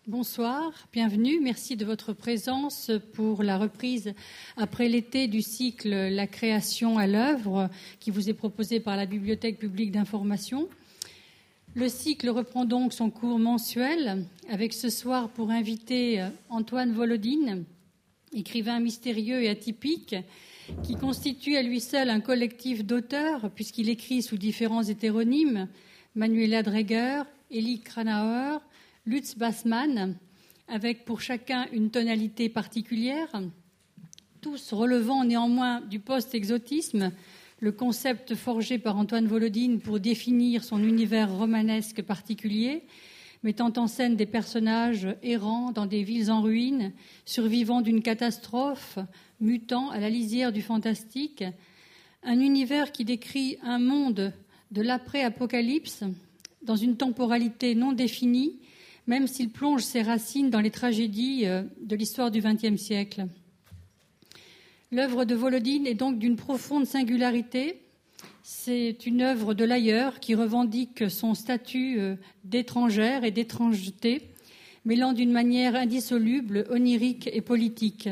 Bonsoir, bienvenue. Merci de votre présence pour la reprise après l'été du cycle La création à l'œuvre qui vous est proposé par la Bibliothèque publique d'information. Le cycle reprend donc son cours mensuel avec ce soir pour invité Antoine Volodine, écrivain mystérieux et atypique qui constitue à lui seul un collectif d'auteurs puisqu'il écrit sous différents hétéronymes, Manuela Dreger, Elie Kranauer, Lutz Bassmann, avec pour chacun une tonalité particulière, tous relevant néanmoins du post-exotisme, le concept forgé par Antoine Volodine pour définir son univers romanesque particulier, mettant en scène des personnages errants dans des villes en ruine, survivant d'une catastrophe, mutant à la lisière du fantastique, un univers qui décrit un monde de l'après-apocalypse dans une temporalité non définie, même s'il plonge ses racines dans les tragédies de l'histoire du XXe siècle. L'œuvre de Volodine est donc d'une profonde singularité. C'est une œuvre de l'ailleurs qui revendique son statut d'étrangère et d'étrangeté, mêlant d'une manière indissoluble, onirique et politique.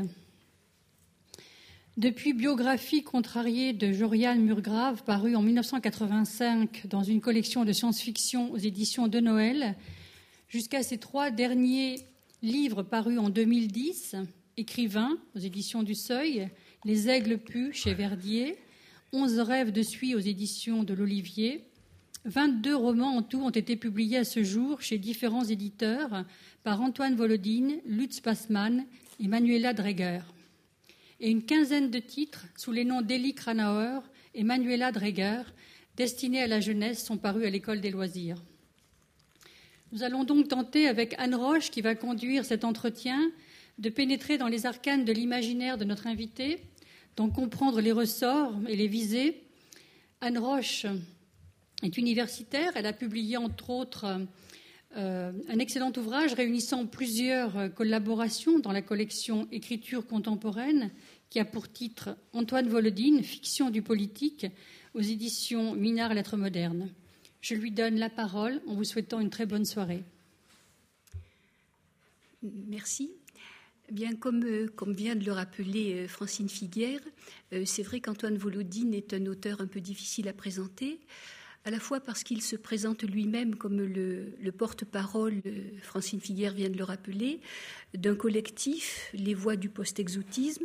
Depuis Biographie contrariée de Joriane Murgrave, parue en 1985 dans une collection de science-fiction aux éditions de Noël, jusqu'à ces 3 derniers livres parus en 2010, Écrivain aux éditions du Seuil, Les Aigles Pus chez Verdier, 11 rêves de Suie aux éditions de l'Olivier, 22 romans en tout ont été publiés à ce jour chez différents éditeurs par Antoine Volodine, Lutz Bassmann et Manuela Dreger. Et une quinzaine de titres sous les noms d'Elie Kranauer et Manuela Dreger, destinés à la jeunesse, sont parus à l'École des loisirs. Nous allons donc tenter, avec Anne Roche, qui va conduire cet entretien, de pénétrer dans les arcanes de l'imaginaire de notre invité, d'en comprendre les ressorts et les visées. Anne Roche est universitaire. Elle a publié, entre autres, un excellent ouvrage réunissant plusieurs collaborations dans la collection Écriture contemporaine, qui a pour titre Antoine Volodine, Fiction du politique, aux éditions Minard Lettres modernes. Je lui donne la parole en vous souhaitant une très bonne soirée. Merci. Bien, comme vient de le rappeler Francine Figuière, c'est vrai qu'Antoine Volodine est un auteur un peu difficile à présenter, à la fois parce qu'il se présente lui-même comme le porte-parole, Francine Figuière vient de le rappeler, d'un collectif, les voix du post-exotisme.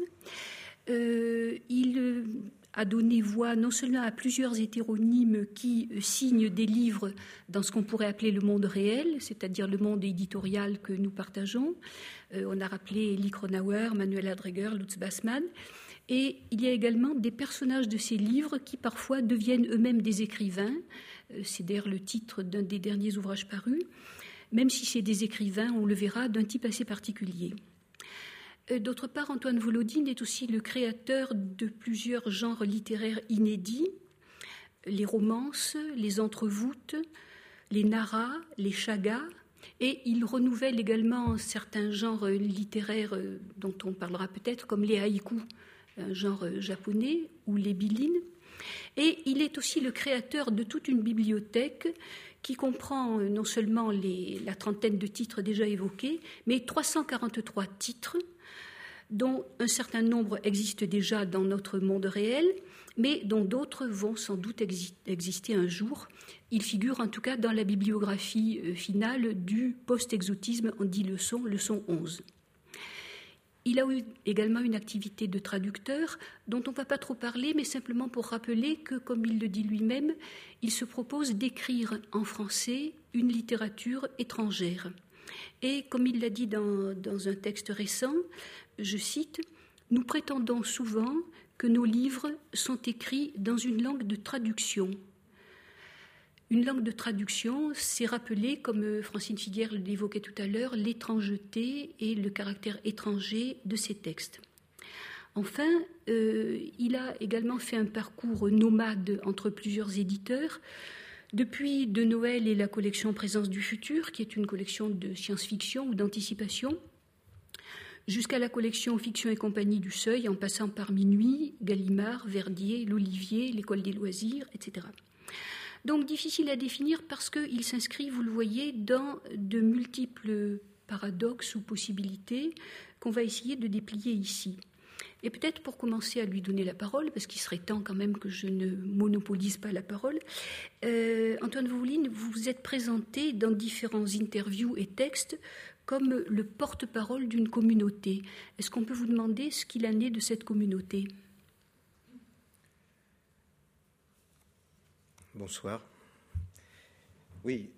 Il a donné voix non seulement à plusieurs hétéronymes qui signent des livres dans ce qu'on pourrait appeler le monde réel, c'est-à-dire le monde éditorial que nous partageons. On a rappelé Elie Kranauer, Manuela Dreger, Lutz Bassmann. Et il y a également des personnages de ces livres qui parfois deviennent eux-mêmes des écrivains. C'est d'ailleurs le titre d'un des derniers ouvrages parus. Même si c'est des écrivains, on le verra, d'un type assez particulier. D'autre part, Antoine Volodine est aussi le créateur de plusieurs genres littéraires inédits, les romances, les entrevoûtes, les narrats, les chagas, et il renouvelle également certains genres littéraires dont on parlera peut-être, comme les haïkus, un genre japonais, ou les bilines. Et il est aussi le créateur de toute une bibliothèque qui comprend non seulement la trentaine de titres déjà évoqués, mais 343 titres, dont un certain nombre existent déjà dans notre monde réel, mais dont d'autres vont sans doute exister un jour. Il figure en tout cas dans la bibliographie finale du post-exotisme en 10 leçons, leçon 11. Il a eu également une activité de traducteur dont on ne va pas trop parler, mais simplement pour rappeler que, comme il le dit lui-même, il se propose d'écrire en français une littérature étrangère. Et comme il l'a dit dans un texte récent, je cite, « Nous prétendons souvent que nos livres sont écrits dans une langue de traduction. » Une langue de traduction, c'est rappeler, comme Francine Figuière l'évoquait tout à l'heure, l'étrangeté et le caractère étranger de ces textes. Enfin, il a également fait un parcours nomade entre plusieurs éditeurs. Depuis De Noël et la collection Présence du futur, qui est une collection de science-fiction ou d'anticipation, jusqu'à la collection Fiction et compagnie du Seuil, en passant par Minuit, Gallimard, Verdier, l'Olivier, l'École des loisirs, etc. Donc difficile à définir parce qu'il s'inscrit, vous le voyez, dans de multiples paradoxes ou possibilités qu'on va essayer de déplier ici. Et peut-être pour commencer à lui donner la parole, parce qu'il serait temps quand même que je ne monopolise pas la parole, Antoine Vauveline, vous vous êtes présenté dans différents interviews et textes comme le porte-parole d'une communauté. Est-ce qu'on peut vous demander ce qu'il en est de cette communauté ? Bonsoir. Oui,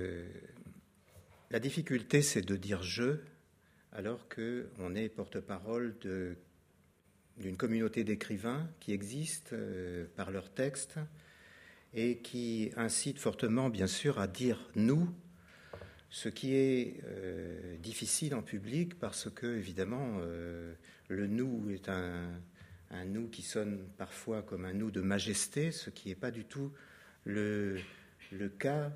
la difficulté, c'est de dire « je », alors qu'on est porte-parole d'une communauté d'écrivains qui existe par leurs textes et qui incite fortement, bien sûr, à dire « nous », ce qui est difficile en public parce que, évidemment, le « nous » est un nous qui sonne parfois comme un nous de majesté, ce qui n'est pas du tout le cas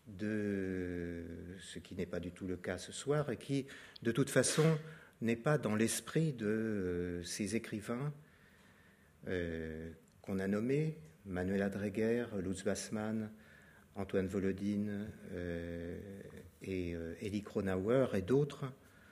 ce qui n'est pas du tout le cas ce soir et qui, de toute façon, n'est pas dans l'esprit de ces écrivains qu'on a nommés, Manuela Dreger, Lutz Bassmann, Antoine Volodine et Elie Kronauer et d'autres,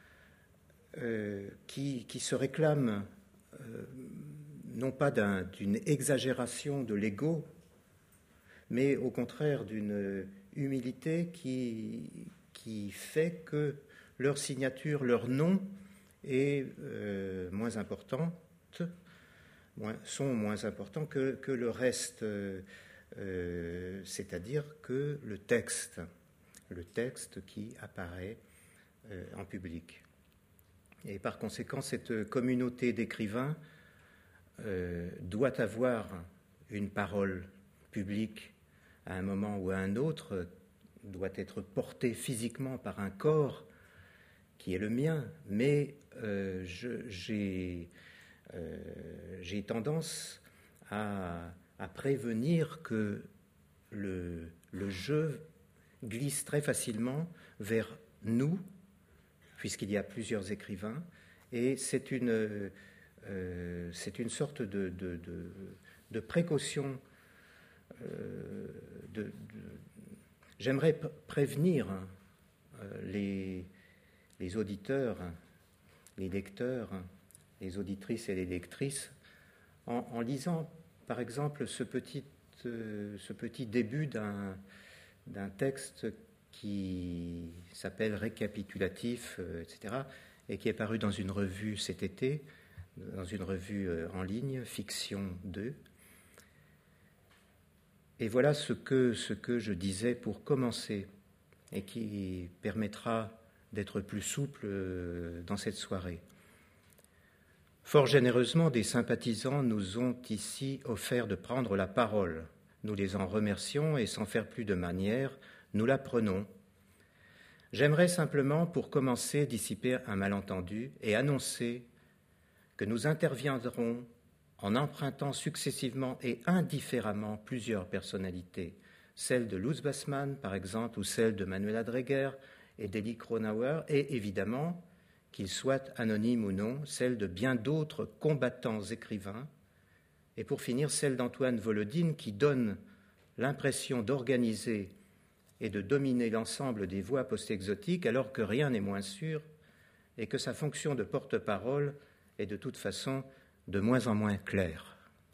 qui se réclament non pas d'une exagération de l'ego, mais au contraire d'une humilité qui fait que leur signature, leur nom est moins importante, sont moins importants que le reste, c'est-à-dire que le texte qui apparaît en public. Et par conséquent, cette communauté d'écrivains doit avoir une parole publique à un moment ou à un autre, doit être portée physiquement par un corps qui est le mien, mais j'ai tendance à prévenir que le jeu glisse très facilement vers nous, puisqu'il y a plusieurs écrivains, et c'est une sorte de précaution. J'aimerais prévenir les auditeurs, les lecteurs, les auditrices et les lectrices en lisant par exemple ce petit début d'un texte qui s'appelle Récapitulatif, etc., et qui est paru dans une revue cet été, dans une revue en ligne, Fiction 2. Et voilà ce que je disais pour commencer et qui permettra d'être plus souple dans cette soirée. Fort généreusement, des sympathisants nous ont ici offert de prendre la parole. Nous les en remercions et sans faire plus de manière, nous la prenons. J'aimerais simplement, pour commencer, dissiper un malentendu et annoncer que nous interviendrons en empruntant successivement et indifféremment plusieurs personnalités, celle de Lutz Bassmann, par exemple, ou celle de Manuela Dreger et d'Elie Kronauer, et évidemment, qu'ils soient anonymes ou non, celle de bien d'autres combattants écrivains, et pour finir, celle d'Antoine Volodine, qui donne l'impression d'organiser et de dominer l'ensemble des voix post-exotiques, alors que rien n'est moins sûr, et que sa fonction de porte-parole est de toute façon de moins en moins clair.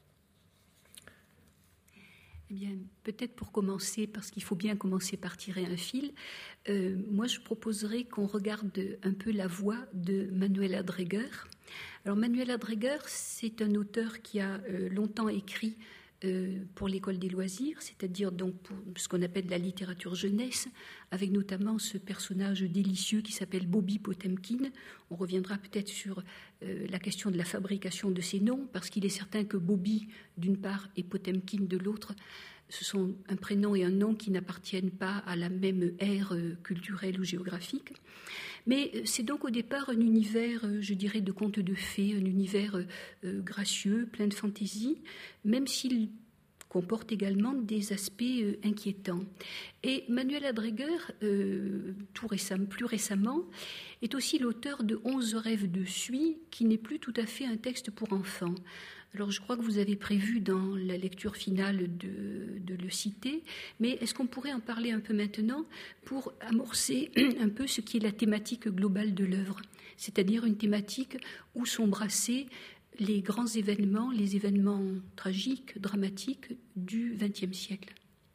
Eh bien, peut-être pour commencer, parce qu'il faut bien commencer par tirer un fil, moi je proposerais qu'on regarde un peu la voix de Manuela Dreger. Alors Manuela Dreger, c'est un auteur qui a longtemps écrit pour l'école des loisirs, c'est-à-dire donc pour ce qu'on appelle la littérature jeunesse, avec notamment ce personnage délicieux qui s'appelle Bobby Potemkin. On reviendra peut-être sur la question de la fabrication de ces noms, parce qu'il est certain que Bobby, d'une part, et Potemkin, de l'autre, ce sont un prénom et un nom qui n'appartiennent pas à la même ère culturelle ou géographique. Mais c'est donc au départ un univers, je dirais, de contes de fées, un univers gracieux, plein de fantaisie, même s'il comporte également des aspects inquiétants. Et Manuel Adreger, plus récemment, est aussi l'auteur de 11 rêves de Suie, qui n'est plus tout à fait un texte pour enfants. Alors je crois que vous avez prévu dans la lecture finale de le citer, mais est-ce qu'on pourrait en parler un peu maintenant pour amorcer un peu ce qui est la thématique globale de l'œuvre, c'est-à-dire une thématique où sont brassés les grands événements, les événements tragiques, dramatiques du XXe siècle.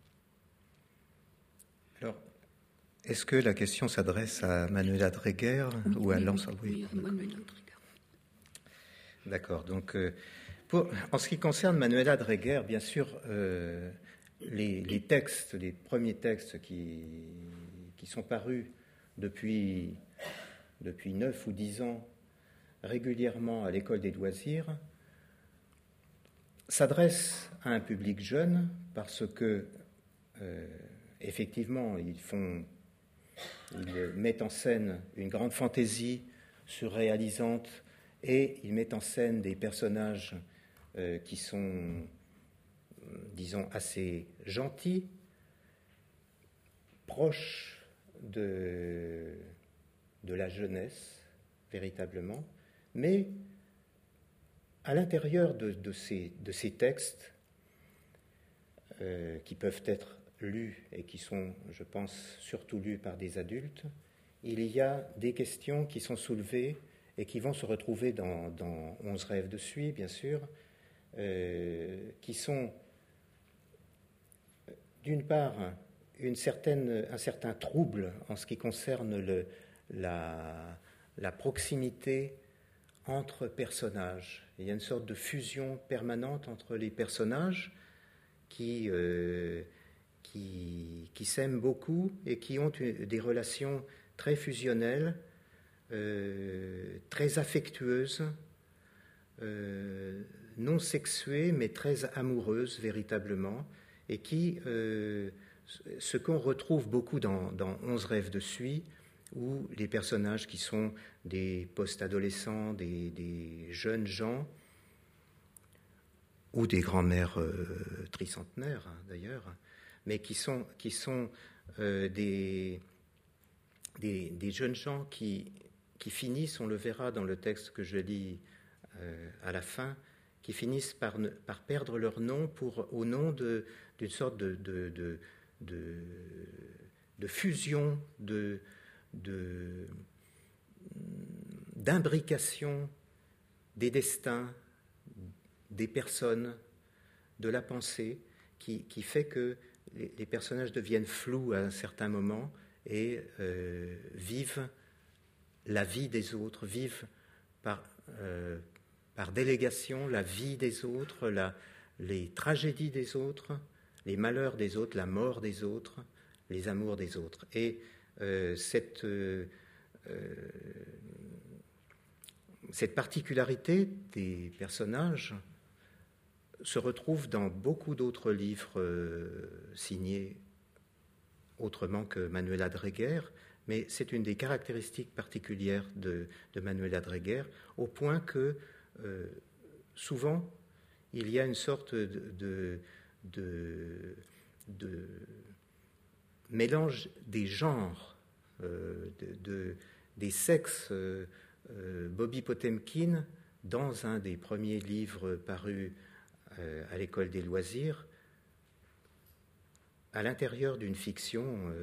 Alors, est-ce que la question s'adresse à Manuel Adreger ou à l'ensemble? Oui, à Manuel Adreger. D'accord. Donc, en ce qui concerne Manuel Adreger, bien sûr, les textes, les premiers textes qui sont parus depuis 9 ou 10 ans régulièrement à l'école des loisirs s'adressent à un public jeune parce que, effectivement, ils mettent en scène une grande fantaisie surréalisante et ils mettent en scène des personnages qui sont, disons, assez gentils, proches de la jeunesse, véritablement, mais à l'intérieur de ces textes, qui peuvent être lus et qui sont, je pense, surtout lus par des adultes, il y a des questions qui sont soulevées et qui vont se retrouver dans 11 rêves de Suie, bien sûr, qui sont, d'une part, un certain trouble en ce qui concerne la proximité entre personnages. Il y a une sorte de fusion permanente entre les personnages qui s'aiment beaucoup et qui ont des relations très fusionnelles, très affectueuses, non sexuées mais très amoureuses véritablement, et ce qu'on retrouve beaucoup dans 11 rêves de Suie, où les personnages qui sont des post-adolescents, des jeunes gens, ou des grands-mères tricentenaires d'ailleurs, mais qui sont des jeunes gens qui finissent, on le verra dans le texte que je lis à la fin, qui finissent par perdre leur nom au nom d'une sorte de fusion, d'imbrication des destins, des personnes, de la pensée, qui fait que les personnages deviennent flous à un certain moment et vivent la vie des autres, vivent par délégation la vie des autres, les tragédies des autres, les malheurs des autres, la mort des autres, les amours des autres. Et cette particularité des personnages se retrouve dans beaucoup d'autres livres signés autrement que Manuel Adreger, mais c'est une des caractéristiques particulières de Manuel Adreger, au point que souvent il y a une sorte de mélange des genres, des sexes. Bobby Potemkin, dans un des premiers livres parus à l'école des loisirs, à l'intérieur d'une fiction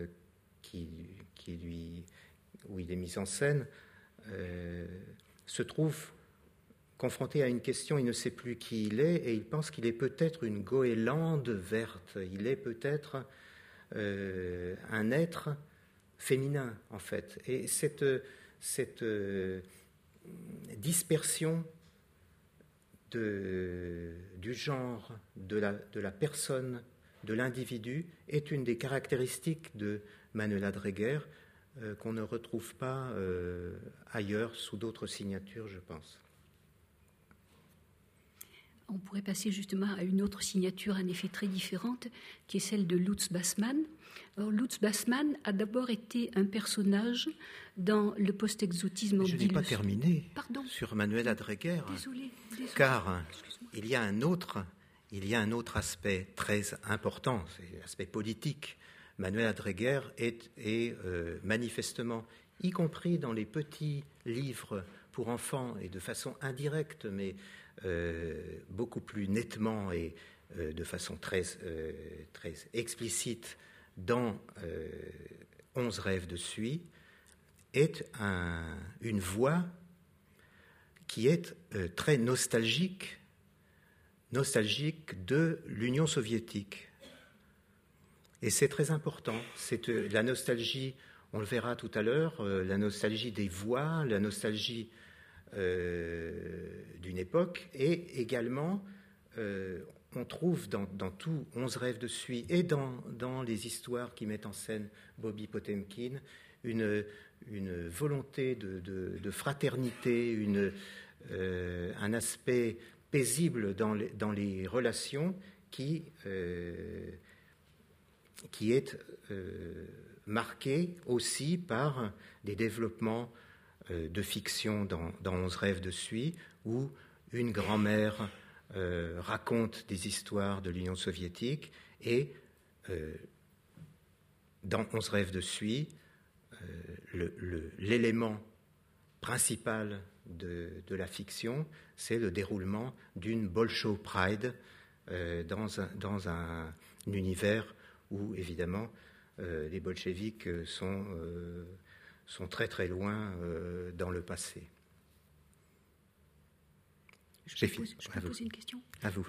où il est mis en scène, se trouve confronté à une question, il ne sait plus qui il est, et il pense qu'il est peut-être une goélande verte, il est peut-être un être féminin, en fait. Et cette dispersion du genre, de la personne, de l'individu, est une des caractéristiques de Manuel Adreger qu'on ne retrouve pas ailleurs, sous d'autres signatures, je pense. On pourrait passer justement à une autre signature en effet très différente, qui est celle de Lutz Bassmann. Alors, Lutz Bassmann a d'abord été un personnage dans le post-exotisme. Je n'ai pas terminé Pardon. Sur Manuel Adreger, Désolée. car il y a un autre il y a un autre aspect très important, c'est l'aspect politique. Manuel Adreguer est manifestement, y compris dans les petits livres pour enfants et de façon indirecte, mais beaucoup plus nettement et de façon très explicite dans 11 rêves de Suie, est une voix qui est très nostalgique de l'Union soviétique. Et c'est très important. C'est la nostalgie, on le verra tout à l'heure, la nostalgie des voix, la nostalgie d'une époque, et également, on trouve dans tous 11 rêves de Suie et dans les histoires qui mettent en scène Bobby Potemkin une volonté de fraternité, un aspect paisible dans les relations qui est marqué aussi par des développements de fiction dans 11 rêves de Suie, où une grand-mère raconte des histoires de l'Union soviétique, et dans 11 rêves de Suie, l'élément principal de la fiction, c'est le déroulement d'une Bolshoi Pride dans un univers où, évidemment, les bolcheviks sont très très loin dans le passé. Je peux poser une question ? À vous.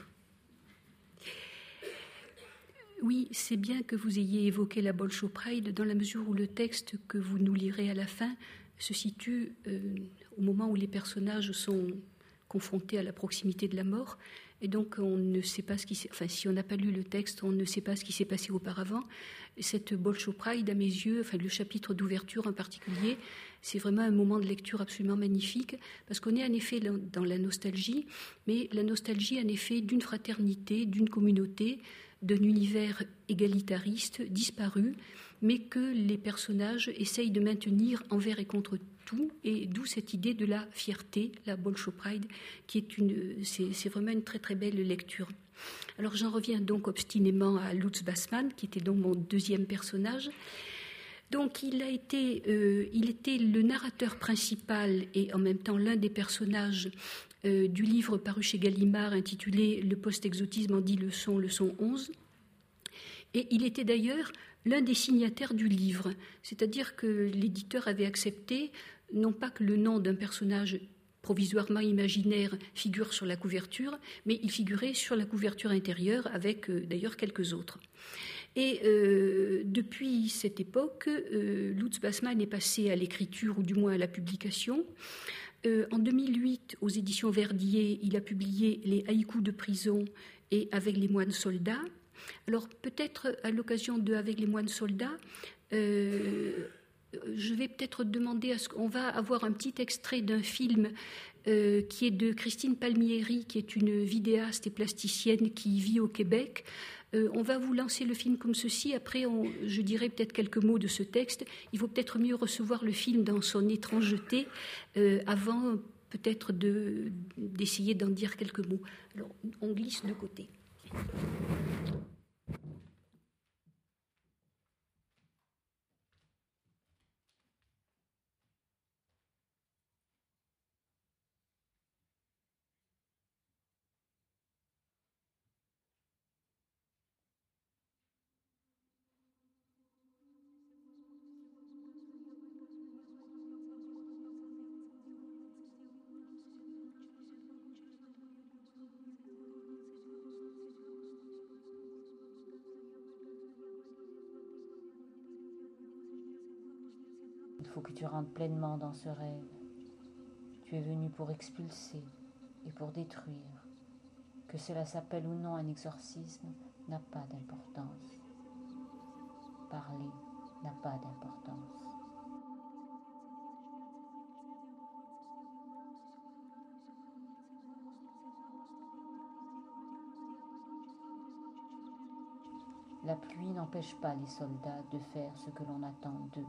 Oui, c'est bien que vous ayez évoqué la Bolshoi Pride dans la mesure où le texte que vous nous lirez à la fin se situe au moment où les personnages sont confrontés à la proximité de la mort, et donc on ne sait pas ce qui s'est... Enfin, si on n'a pas lu le texte, on ne sait pas ce qui s'est passé auparavant. Cette Bolshoi Pride, à mes yeux, enfin le chapitre d'ouverture en particulier, c'est vraiment un moment de lecture absolument magnifique, parce qu'on est en effet dans la nostalgie, mais la nostalgie en effet d'une fraternité, d'une communauté, d'un univers égalitariste, disparu, mais que les personnages essayent de maintenir envers et contre tout, et d'où cette idée de la fierté, la Bolshoi Pride, qui est c'est vraiment une très très belle lecture. Alors j'en reviens donc obstinément à Lutz Bassmann, qui était donc mon deuxième personnage. Donc il était le narrateur principal et en même temps l'un des personnages du livre paru chez Gallimard intitulé « Le post-exotisme en 10 leçons, leçon 11 ». Et il était d'ailleurs l'un des signataires du livre, c'est-à-dire que l'éditeur avait accepté non pas que le nom d'un personnage provisoirement imaginaire figure sur la couverture, mais il figurait sur la couverture intérieure avec d'ailleurs quelques autres. Et depuis cette époque, Lutz Bassmann est passé à l'écriture, ou du moins à la publication. En 2008, aux éditions Verdier, il a publié Les haïkus de prison et Avec les moines soldats. Alors peut-être à l'occasion de Avec les moines soldats, je vais peut-être demander à ce qu'on va avoir un petit extrait d'un film qui est de Christine Palmieri, qui est une vidéaste et plasticienne qui vit au Québec. On va vous lancer le film comme ceci. Après, je dirai peut-être quelques mots de ce texte. Il vaut peut-être mieux recevoir le film dans son étrangeté avant peut-être d'essayer d'en dire quelques mots. Alors, on glisse de côté. Il faut que tu rentres pleinement dans ce rêve. Tu es venu pour expulser et pour détruire. Que cela s'appelle ou non un exorcisme n'a pas d'importance. Parler n'a pas d'importance. La pluie n'empêche pas les soldats de faire ce que l'on attend d'eux.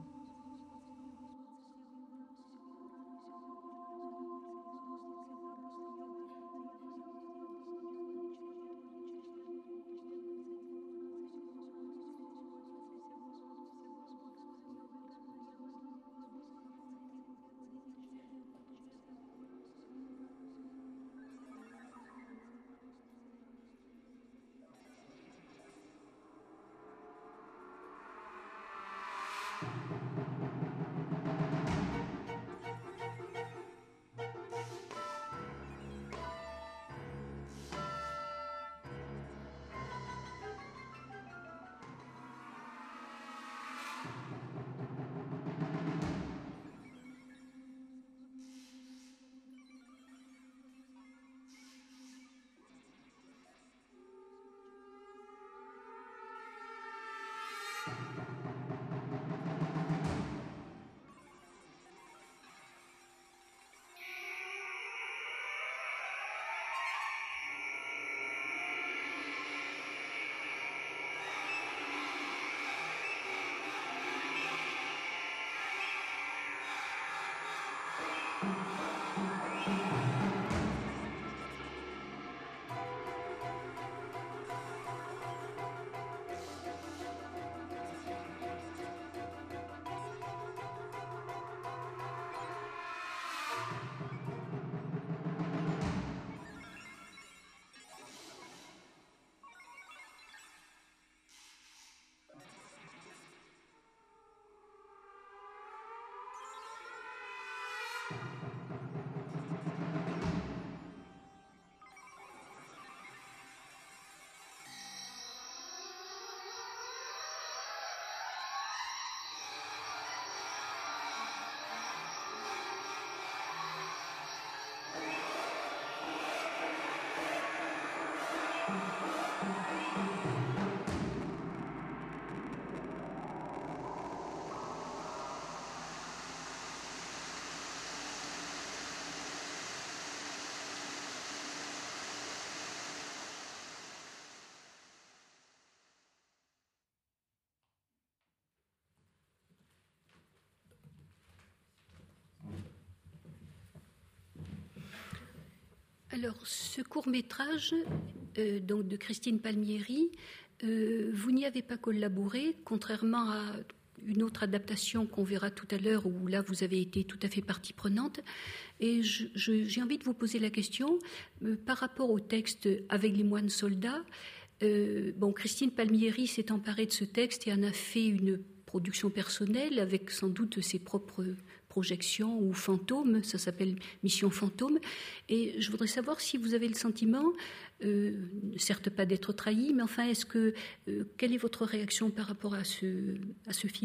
Alors, ce court-métrage donc de Christine Palmieri, vous n'y avez pas collaboré, contrairement à une autre adaptation qu'on verra tout à l'heure, où là vous avez été tout à fait partie prenante. Et j'ai envie de vous poser la question, par rapport au texte Avec les moines soldats, Christine Palmieri s'est emparée de ce texte et en a fait une production personnelle avec sans doute ses propres projections ou fantômes, ça s'appelle Mission Fantôme, et je voudrais savoir si vous avez le sentiment, certes pas d'être trahi, mais enfin, quelle est votre réaction par rapport à ce film ?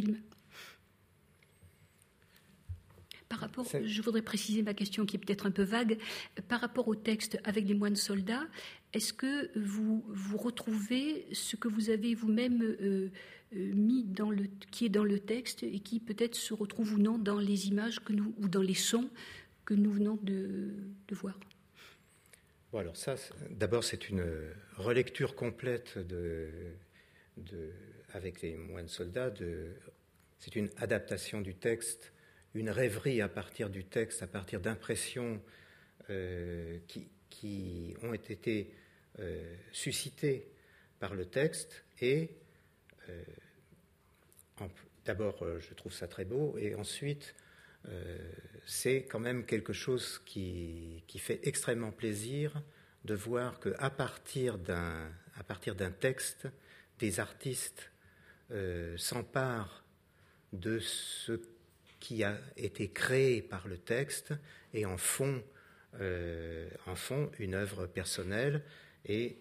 Je voudrais préciser ma question qui est peut-être un peu vague. Par rapport au texte Avec les moines soldats, est-ce que vous retrouvez ce que vous avez vous-même mis qui est dans le texte et qui peut-être se retrouve ou non dans les images ou dans les sons que nous venons de voir ? Bon, alors ça, d'abord, c'est une relecture complète Avec les moines soldats. C'est une adaptation du texte, une rêverie à partir du texte, à partir d'impressions qui ont été suscitées par le texte. Et d'abord, je trouve ça très beau, et ensuite, c'est quand même quelque chose qui fait extrêmement plaisir de voir qu'à partir d'un texte, des artistes s'emparent de ce qui a été créé par le texte et en font une œuvre personnelle, et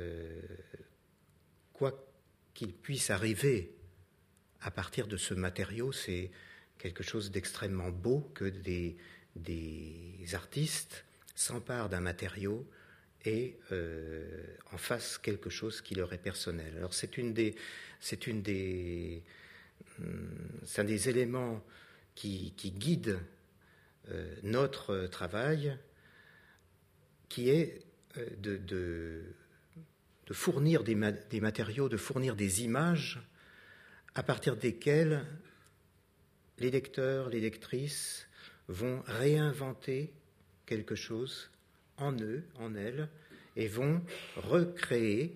quoi qu'il puisse arriver à partir de ce matériau, c'est quelque chose d'extrêmement beau que des artistes s'emparent d'un matériau et en fassent quelque chose qui leur est personnel. Alors c'est un des éléments qui guide notre travail, qui est de fournir des matériaux, de fournir des images à partir desquelles les lecteurs, les lectrices vont réinventer quelque chose en eux, en elles, et vont recréer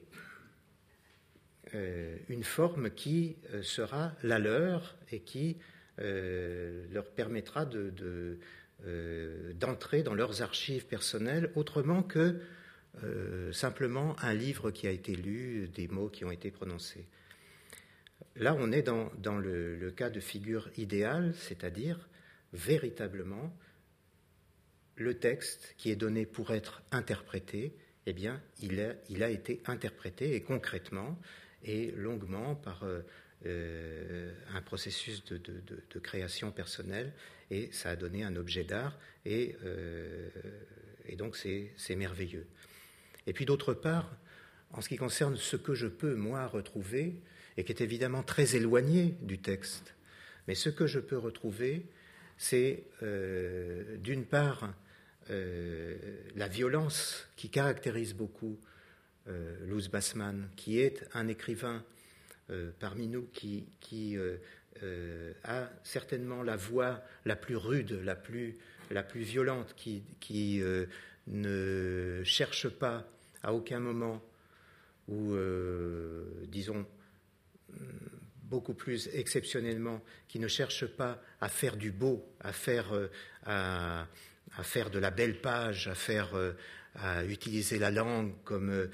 une forme qui sera la leur et qui leur permettra d'entrer dans leurs archives personnelles autrement que simplement un livre qui a été lu, des mots qui ont été prononcés. Là, on est dans le cas de figure idéale, c'est-à-dire véritablement le texte qui est donné pour être interprété, eh bien, il a été interprété, et concrètement et longuement par un processus de création personnelle, et ça a donné un objet d'art, et donc c'est merveilleux. Et puis d'autre part, en ce qui concerne ce que je peux, moi, retrouver, et qui est évidemment très éloigné du texte, mais ce que je peux retrouver, c'est d'une part la violence qui caractérise beaucoup Luz Bassmann, qui est un écrivain parmi nous qui a certainement la voix la plus rude, la plus violente, qui ne cherche pas à aucun moment, ou disons beaucoup plus exceptionnellement, qui ne cherche pas à faire du beau, à faire de la belle page, à utiliser la langue comme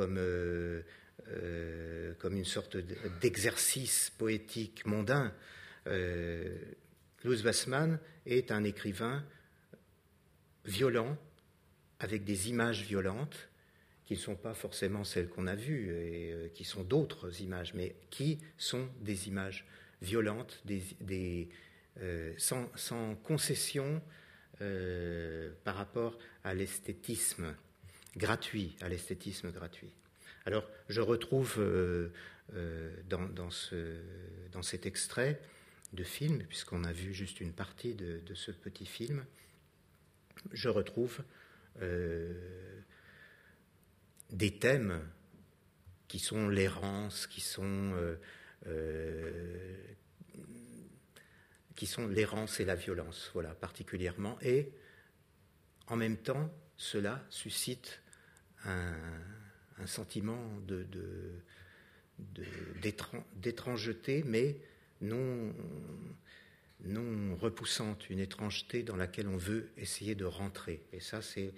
une sorte d'exercice poétique mondain. Luz Bassmann est un écrivain violent, avec des images violentes, qui ne sont pas forcément celles qu'on a vues, et qui sont d'autres images, mais qui sont des images violentes, sans concession par rapport à l'esthétisme gratuit, Alors, je retrouve dans cet extrait de film, puisqu'on a vu juste une partie de ce petit film, je retrouve des thèmes qui sont l'errance, qui sont l'errance et la violence, voilà, particulièrement, et en même temps cela suscite un sentiment d'étrangeté, mais non repoussante, une étrangeté dans laquelle on veut essayer de rentrer. Et ça, c'est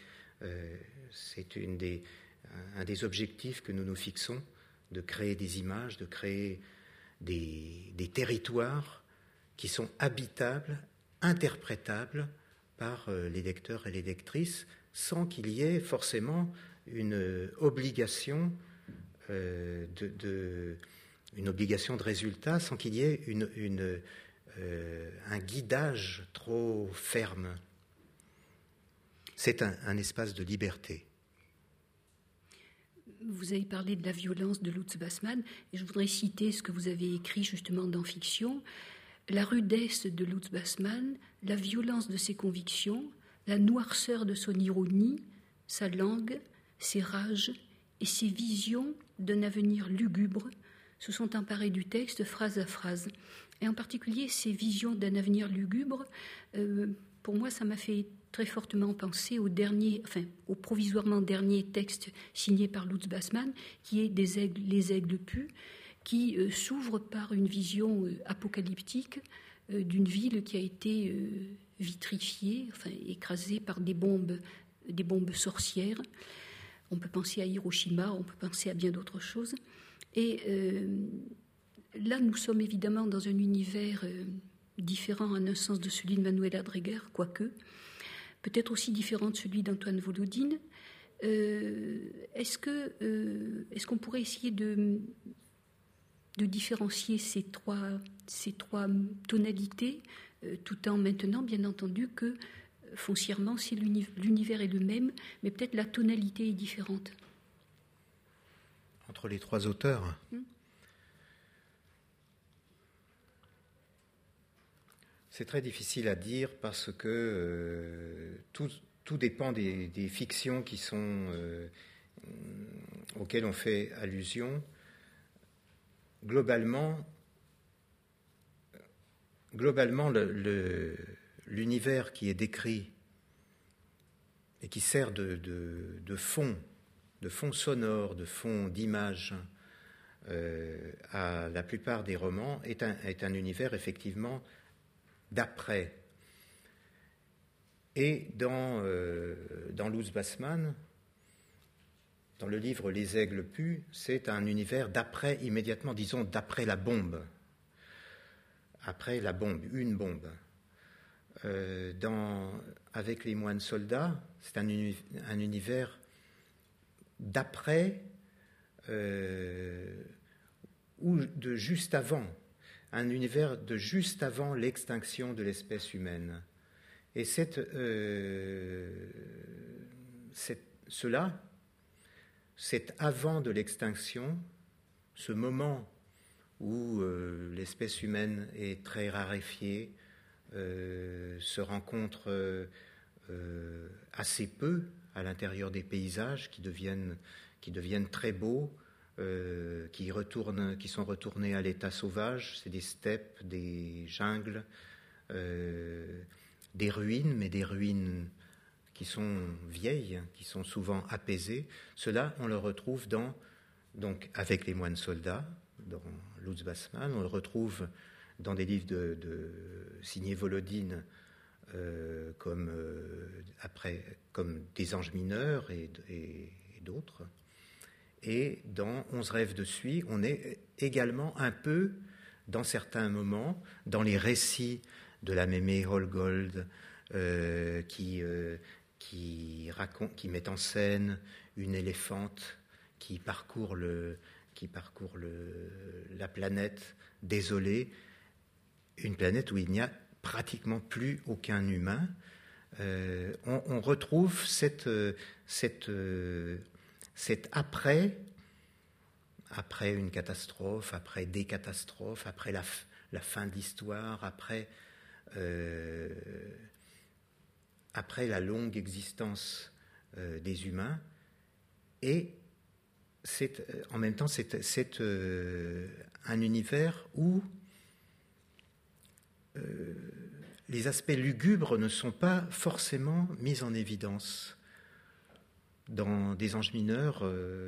un des objectifs que nous nous fixons, de créer des images, de créer des territoires qui sont habitables, interprétables par les lecteurs et les lectrices, sans qu'il y ait forcément une obligation de résultat, sans qu'il y ait un guidage trop ferme. C'est un espace de liberté. Vous avez parlé de la violence de Lutz Bassmann, et je voudrais citer ce que vous avez écrit justement dans Fiction. La rudesse de Lutz Bassmann, la violence de ses convictions, la noirceur de son ironie, sa langue, ses rages et ses visions d'un avenir lugubre se sont emparés du texte phrase à phrase. Et en particulier, ces visions d'un avenir lugubre, pour moi, ça m'a fait très fortement penser au provisoirement dernier texte signé par Lutz Bassmann, qui est Les aigles pus, qui s'ouvre par une vision apocalyptique d'une ville qui a été vitrifiée, écrasée par des bombes sorcières. On peut penser à Hiroshima, on peut penser à bien d'autres choses. Et là, nous sommes évidemment dans un univers différent en un sens de celui de Manuela Dreger, quoique, peut-être aussi différent de celui d'Antoine Volodine. Est-ce qu'on pourrait essayer de différencier ces trois tonalités, tout en maintenant, bien entendu, que foncièrement, si l'univers est le même, mais peut-être la tonalité est différente. Entre les trois auteurs, c'est très difficile à dire parce que tout dépend des fictions qui sont auxquelles on fait allusion. Globalement, l'univers qui est décrit et qui sert de fond sonore, de fond d'image à la plupart des romans est un univers effectivement d'après. Et dans Lutz Bassmann, dans le livre Les aigles pus, c'est un univers d'après immédiatement, disons d'après la bombe. Après la bombe, une bombe. Avec les moines soldats, c'est un univers d'après ou de juste avant. Un univers de juste avant l'extinction de l'espèce humaine. Et cet avant de l'extinction, ce moment où l'espèce humaine est très raréfiée, se rencontre assez peu à l'intérieur des paysages qui deviennent très beaux, qui sont retournés à l'état sauvage, c'est des steppes, des jungles, des ruines, mais des ruines qui sont vieilles, qui sont souvent apaisées. Cela, on le retrouve donc avec les moines soldats, dans Lutz Bassmann, on le retrouve dans des livres de signés Volodine, comme Des anges mineurs et d'autres. Et dans 11 rêves de Suie, on est également un peu, dans certains moments, dans les récits de la mémé Holgold, qui met en scène une éléphante qui parcourt la planète désolée, une planète où il n'y a pratiquement plus aucun humain. On retrouve cet après une catastrophe, après des catastrophes, après la fin de l'histoire, après la longue existence des humains. Et en même temps, c'est un univers où les aspects lugubres ne sont pas forcément mis en évidence. dans des anges mineurs,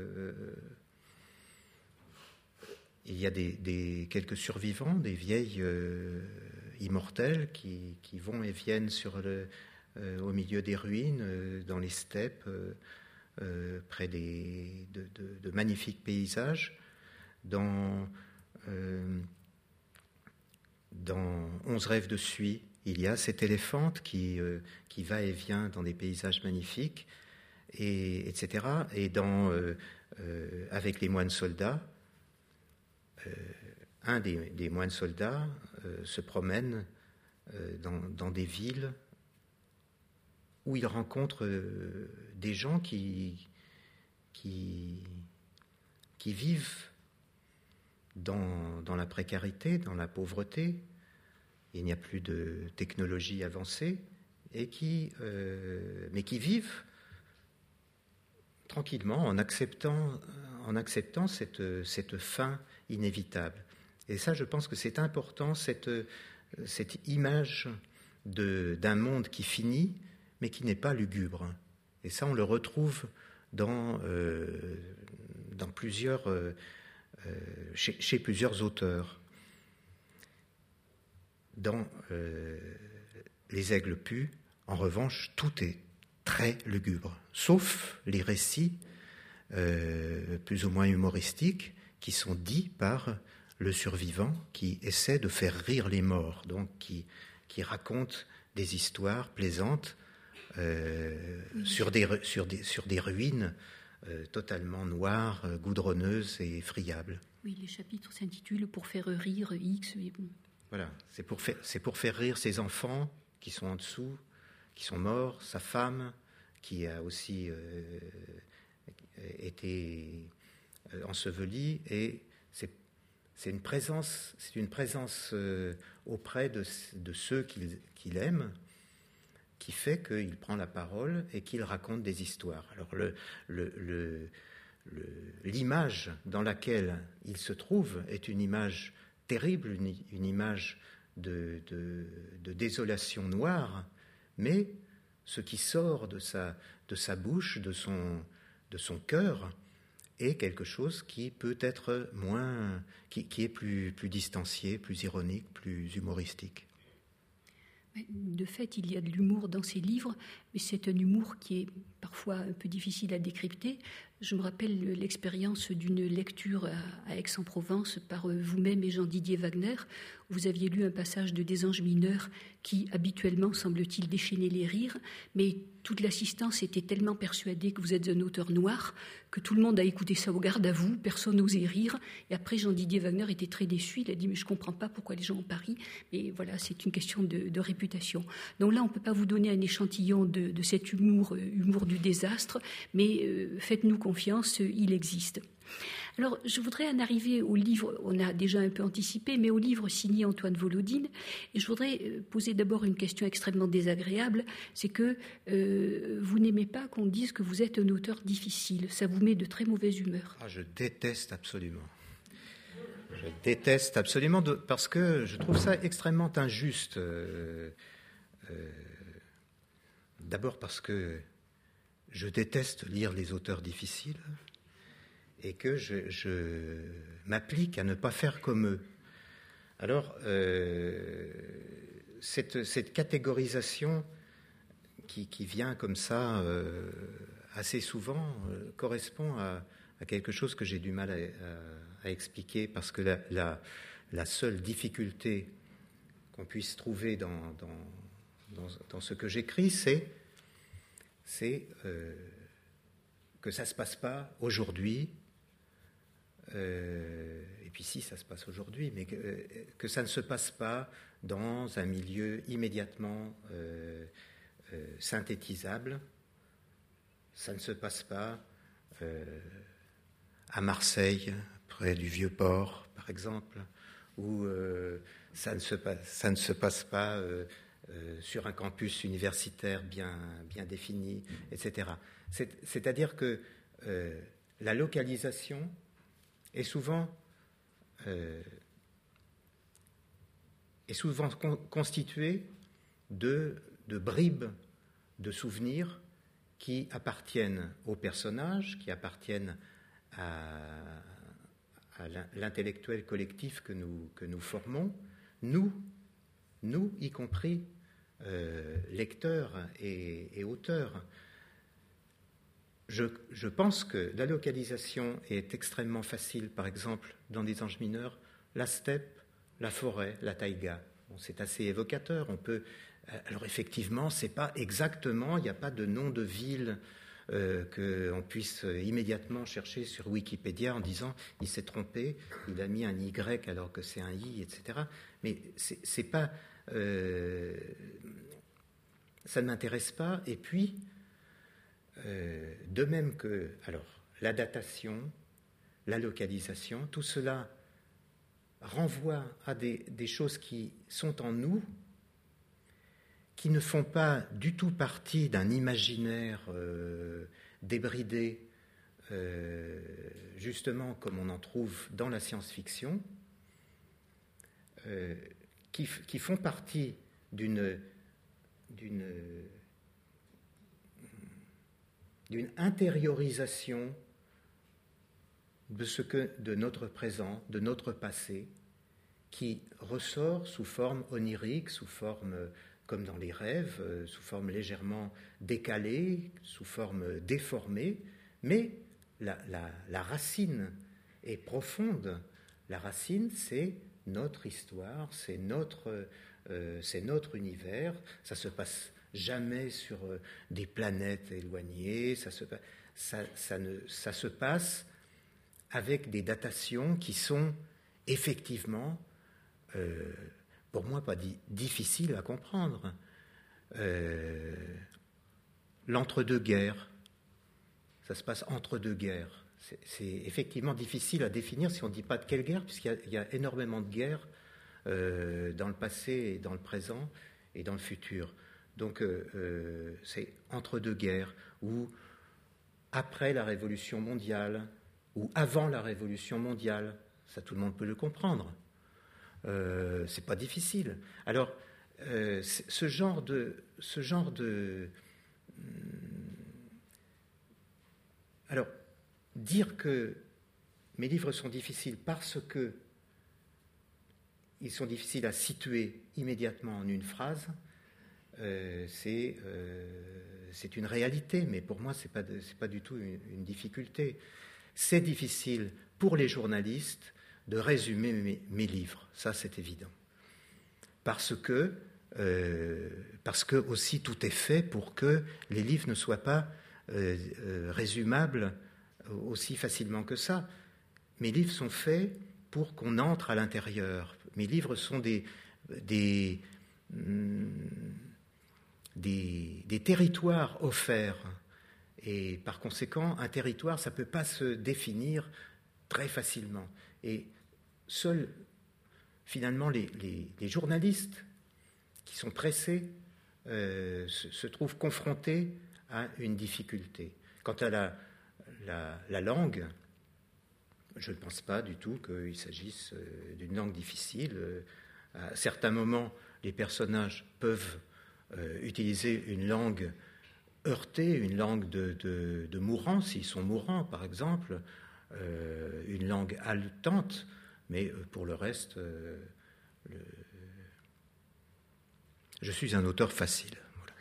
il y a quelques survivants, des vieilles immortelles qui vont et viennent au milieu des ruines, dans les steppes, près de magnifiques paysages. Dans 11 rêves de Sui, il y a cette éléphante qui va et vient dans des paysages magnifiques, etc. Et avec les moines soldats, un des moines soldats se promène dans des villes où il rencontre des gens qui vivent dans la précarité, dans la pauvreté. Il n'y a plus de technologie avancée, mais qui vivent tranquillement en acceptant cette fin inévitable. Et ça, je pense que c'est important, cette image d'un monde qui finit, mais qui n'est pas lugubre. Et ça, on le retrouve chez plusieurs auteurs. Dans Les Aigles Pus, en revanche, tout est très lugubre, sauf les récits plus ou moins humoristiques qui sont dits par le survivant qui essaie de faire rire les morts, donc qui raconte des histoires plaisantes sur des ruines totalement noires, goudronneuses et friables. Oui, les chapitres s'intitulent « Pour faire rire X ». Voilà, c'est pour faire rire ses enfants qui sont en dessous, qui sont morts, sa femme qui a aussi été ensevelie, et c'est une présence auprès de ceux qu'il aime, qui fait qu'il prend la parole et qu'il raconte des histoires. Alors l'image dans laquelle il se trouve est une image terrible, une image de désolation noire, mais ce qui sort de sa bouche, de son cœur, est quelque chose qui peut être qui est plus distancié, plus ironique, plus humoristique. De fait, il y a de l'humour dans ces livres, mais c'est un humour qui est parfois un peu difficile à décrypter. Je me rappelle l'expérience d'une lecture à Aix-en-Provence par vous-même et Jean-Didier Wagner. Vous aviez lu un passage de Des Anges mineurs qui, habituellement, semble-t-il, déchaînait les rires, mais toute l'assistance était tellement persuadée que vous êtes un auteur noir que tout le monde a écouté ça au garde à vous, personne n'osait rire. Et après, Jean-Didier Wagner était très déçu. Il a dit « mais je ne comprends pas pourquoi les gens ont pari ». Mais voilà, c'est une question de réputation. Donc là, on ne peut pas vous donner un échantillon de cet humour du désastre, mais faites-nous confiance, il existe. Alors, je voudrais en arriver au livre, on a déjà un peu anticipé, mais au livre signé Antoine Volodine. Et je voudrais poser d'abord une question extrêmement désagréable, c'est que vous n'aimez pas qu'on dise que vous êtes un auteur difficile. Ça vous met de très mauvaise humeur. Je déteste absolument. Je déteste absolument parce que je trouve ça extrêmement injuste. D'abord parce que je déteste lire les auteurs difficiles et que je m'applique à ne pas faire comme eux. Alors, cette catégorisation qui vient comme ça assez souvent correspond à quelque chose que j'ai du mal à expliquer, parce que la seule difficulté qu'on puisse trouver dans ce que j'écris, c'est que ça ne se passe pas aujourd'hui, et puis si ça se passe aujourd'hui, mais que ça ne se passe pas dans un milieu immédiatement synthétisable. Ça ne se passe pas à Marseille, près du Vieux-Port, par exemple, ou ça ne se passe pas sur un campus universitaire bien défini, etc. C'est-à-dire que la localisation est souvent constituée de bribes de souvenirs qui appartiennent aux personnages, qui appartiennent à l'intellectuel collectif que nous formons, nous y compris lecteurs et auteurs. Je pense que la localisation est extrêmement facile, par exemple, dans des anges mineurs, la steppe, la forêt, la taïga. Bon, c'est assez évocateur. Alors effectivement, c'est pas exactement, il n'y a pas de nom de ville qu'on puisse immédiatement chercher sur Wikipédia en disant il s'est trompé, il a mis un Y alors que c'est un I, etc. Mais c'est pas, ça ne m'intéresse pas. Et puis, de même que, alors, la datation, la localisation, tout cela renvoie à des choses qui sont en nous, qui ne font pas du tout partie d'un imaginaire débridé, justement comme on en trouve dans la science-fiction, qui font partie d'une intériorisation de notre présent, de notre passé, qui ressort sous forme onirique, sous forme, comme dans les rêves, sous forme légèrement décalée, sous forme déformée, mais la racine est profonde. La racine, c'est notre histoire, c'est notre univers. Ça se passe jamais sur des planètes éloignées, ça se passe avec des datations qui sont effectivement, pour moi, pas difficiles à comprendre. L'entre-deux-guerres, ça se passe entre deux guerres. C'est effectivement difficile à définir si on ne dit pas de quelle guerre, puisqu'il y a énormément de guerres dans le passé et dans le présent et dans le futur. Donc c'est entre deux guerres, ou après la Révolution mondiale, ou avant la Révolution mondiale. Ça, tout le monde peut le comprendre. C'est pas difficile. Alors, ce genre de alors, dire que mes livres sont difficiles parce que ils sont difficiles à situer immédiatement en une phrase, c'est une réalité, mais pour moi, c'est pas du tout une difficulté. C'est difficile pour les journalistes de résumer mes livres, ça c'est évident. Parce que aussi tout est fait pour que les livres ne soient pas résumables aussi facilement que ça. Mes livres sont faits pour qu'on entre à l'intérieur. Mes livres sont des territoires offerts. Et par conséquent, un territoire, ça ne peut pas se définir très facilement. Et seuls, finalement, les journalistes qui sont pressés se trouvent confrontés à une difficulté. Quant à la langue, je ne pense pas du tout qu'il s'agisse d'une langue difficile. À certains moments, les personnages peuvent utiliser une langue heurtée, une langue de mourants, s'ils sont mourants, par exemple, une langue haletante, mais pour le reste, je suis un auteur facile. Voilà.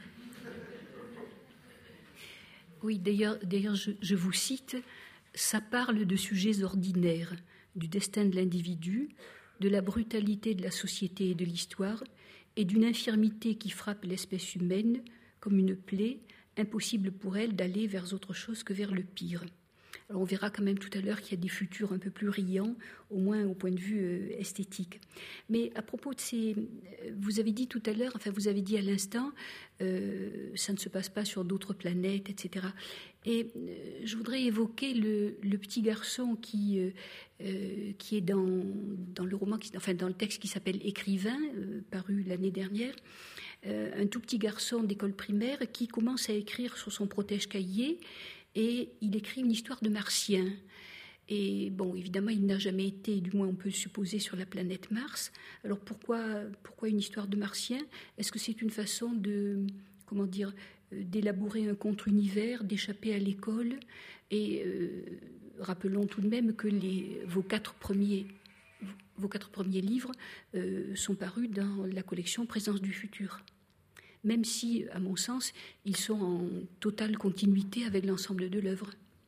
Oui, d'ailleurs je vous cite, ça parle de sujets ordinaires, du destin de l'individu, de la brutalité de la société et de l'histoire, et d'une infirmité qui frappe l'espèce humaine comme une plaie, impossible pour elle d'aller vers autre chose que vers le pire. Alors on verra quand même tout à l'heure qu'il y a des futurs un peu plus riants, au moins au point de vue esthétique. Mais à propos de ces... Vous avez dit tout à l'heure, enfin vous avez dit à l'instant, ça ne se passe pas sur d'autres planètes, etc. Et je voudrais évoquer le petit garçon qui est dans le roman, enfin dans le texte qui s'appelle Écrivain, paru l'année dernière. Un tout petit garçon d'école primaire qui commence à écrire sur son protège-cahier et il écrit une histoire de martien. Et bon, évidemment, il n'a jamais été, du moins on peut le supposer, sur la planète Mars. Alors pourquoi une histoire de martien ? Est-ce que c'est une façon de, comment dire, d'élaborer un contre-univers, d'échapper à l'école. Et rappelons tout de même que vos quatre premiers livres sont parus dans la collection Présence du futur. Même si, à mon sens, ils sont en totale continuité avec l'ensemble de l'œuvre.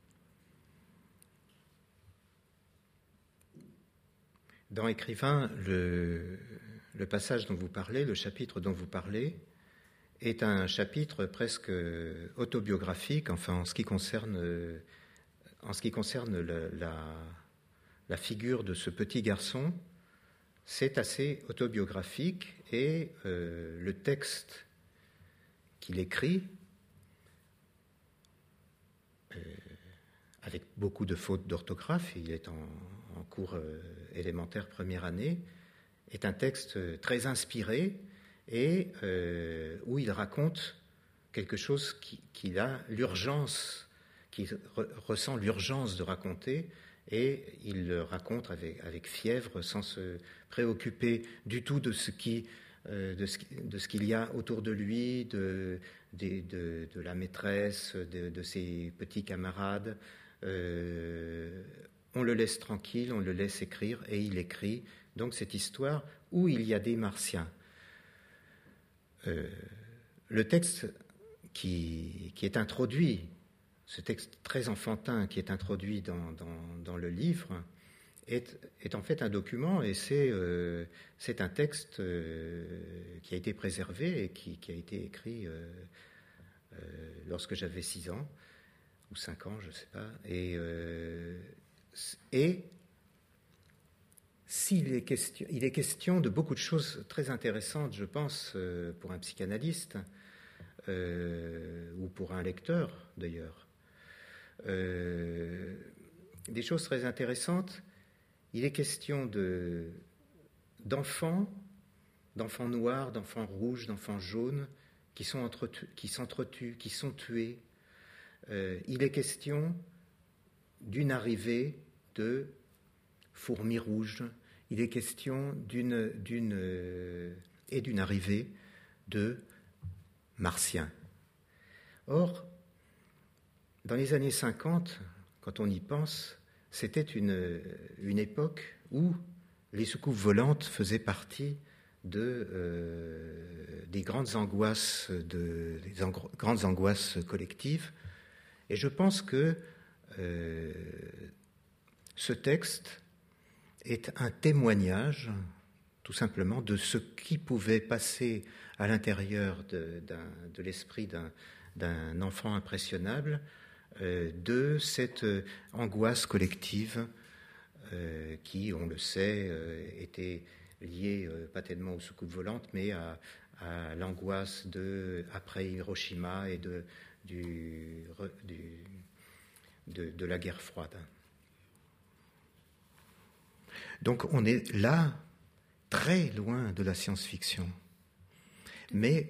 Dans Écrivain, le passage dont vous parlez, le chapitre dont vous parlez, est un chapitre presque autobiographique, enfin en ce qui concerne la figure de ce petit garçon. C'est assez autobiographique et le texte qu'il écrit, avec beaucoup de fautes d'orthographe, il est en cours élémentaire première année, est un texte très inspiré et où il raconte quelque chose qu'il a l'urgence, qu'il ressent l'urgence de raconter, et il le raconte avec fièvre, sans se préoccuper du tout de ce qu'il y a autour de lui, de la maîtresse, de ses petits camarades. On le laisse tranquille, on le laisse écrire, et il écrit donc cette histoire où il y a des martiens. Le texte qui est introduit, ce texte très enfantin qui est introduit dans le livre, est en fait un document, et c'est un texte qui a été préservé et qui a été écrit lorsque j'avais 6 ans ou 5 ans, je ne sais pas. Et il est question de beaucoup de choses très intéressantes, je pense, pour un psychanalyste ou pour un lecteur d'ailleurs. Des choses très intéressantes. Il est question d'enfants noirs, d'enfants rouges, d'enfants jaunes qui s'entretuent, qui sont tués. Il est question d'une arrivée de fourmis rouges. Il est question d'une arrivée de martiens. Or, dans les années 50, quand on y pense, c'était une époque où les soucoupes volantes faisaient partie des grandes angoisses, grandes angoisses collectives. Et je pense que ce texte est un témoignage, tout simplement, de ce qui pouvait passer à l'intérieur de l'esprit d'un enfant impressionnable, de cette angoisse collective qui, on le sait, était liée pas tellement aux soucoupes volantes, mais à l'angoisse après Hiroshima et de la guerre froide. Donc on est là, très loin de la science-fiction. Mais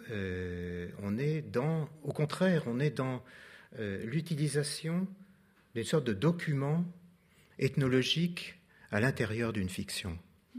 au contraire, on est dans l'utilisation d'une sorte de document ethnologique à l'intérieur d'une fiction.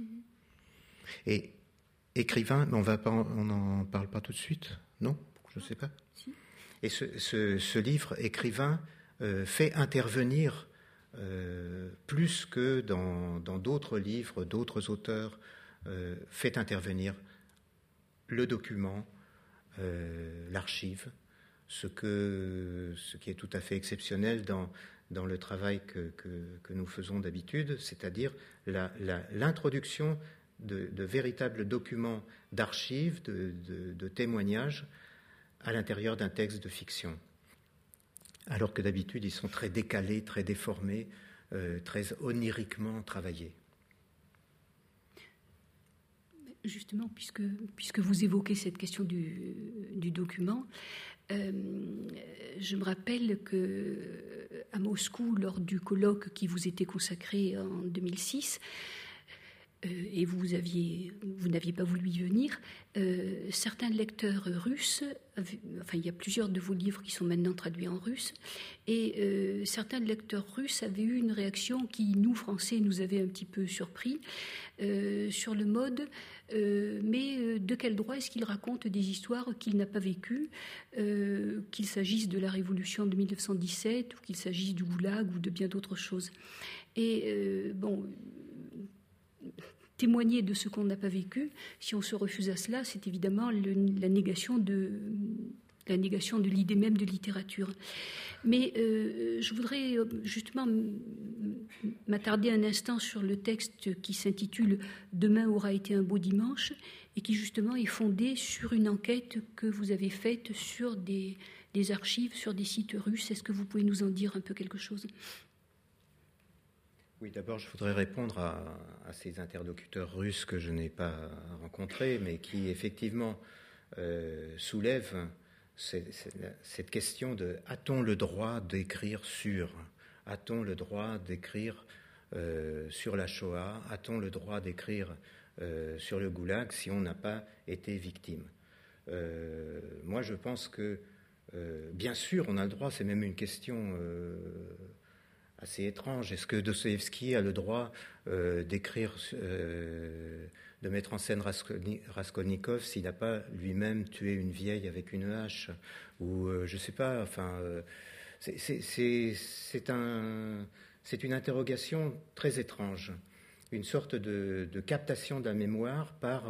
Et Écrivain, on n'en parle pas tout de suite, non? Je ne sais pas. Si. Et ce livre, Écrivain, fait intervenir, plus que dans d'autres livres, d'autres auteurs, fait intervenir le document, l'archive, ce qui est tout à fait exceptionnel dans le travail que nous faisons d'habitude, c'est-à-dire l'introduction de véritables documents d'archives, de témoignages à l'intérieur d'un texte de fiction. Alors que d'habitude, ils sont très décalés, très déformés, très oniriquement travaillés. Justement, puisque vous évoquez cette question du document, je me rappelle qu'à Moscou, lors du colloque qui vous était consacré en 2006, et vous n'aviez pas voulu y venir, certains lecteurs russes, il y a plusieurs de vos livres qui sont maintenant traduits en russe, et certains lecteurs russes avaient eu une réaction qui, nous, Français, nous avait un petit peu surpris, sur le mode mais de quel droit est-ce qu'il raconte des histoires qu'il n'a pas vécues, qu'il s'agisse de la Révolution de 1917 ou qu'il s'agisse du Goulag ou de bien d'autres choses. Et témoigner de ce qu'on n'a pas vécu, si on se refuse à cela, c'est évidemment la négation de l'idée même de littérature. Mais je voudrais justement m'attarder un instant sur le texte qui s'intitule « Demain aura été un beau dimanche » et qui justement est fondé sur une enquête que vous avez faite sur des archives, sur des sites russes. Est-ce que vous pouvez nous en dire un peu quelque chose ? Oui, d'abord, je voudrais répondre à ces interlocuteurs russes que je n'ai pas rencontrés, mais qui effectivement soulèvent cette question de « a-t-on le droit d'écrire sur » ? A-t-on le droit d'écrire sur la Shoah ? A-t-on le droit d'écrire sur le Goulag si on n'a pas été victime ? Moi, je pense que, bien sûr, on a le droit, c'est même une question assez étrange. Est-ce que Dostoïevski a le droit d'écrire, de mettre en scène Raskolnikov s'il n'a pas lui-même tué une vieille avec une hache ? Ou je ne sais pas, c'est une interrogation très étrange, une sorte de captation de la mémoire par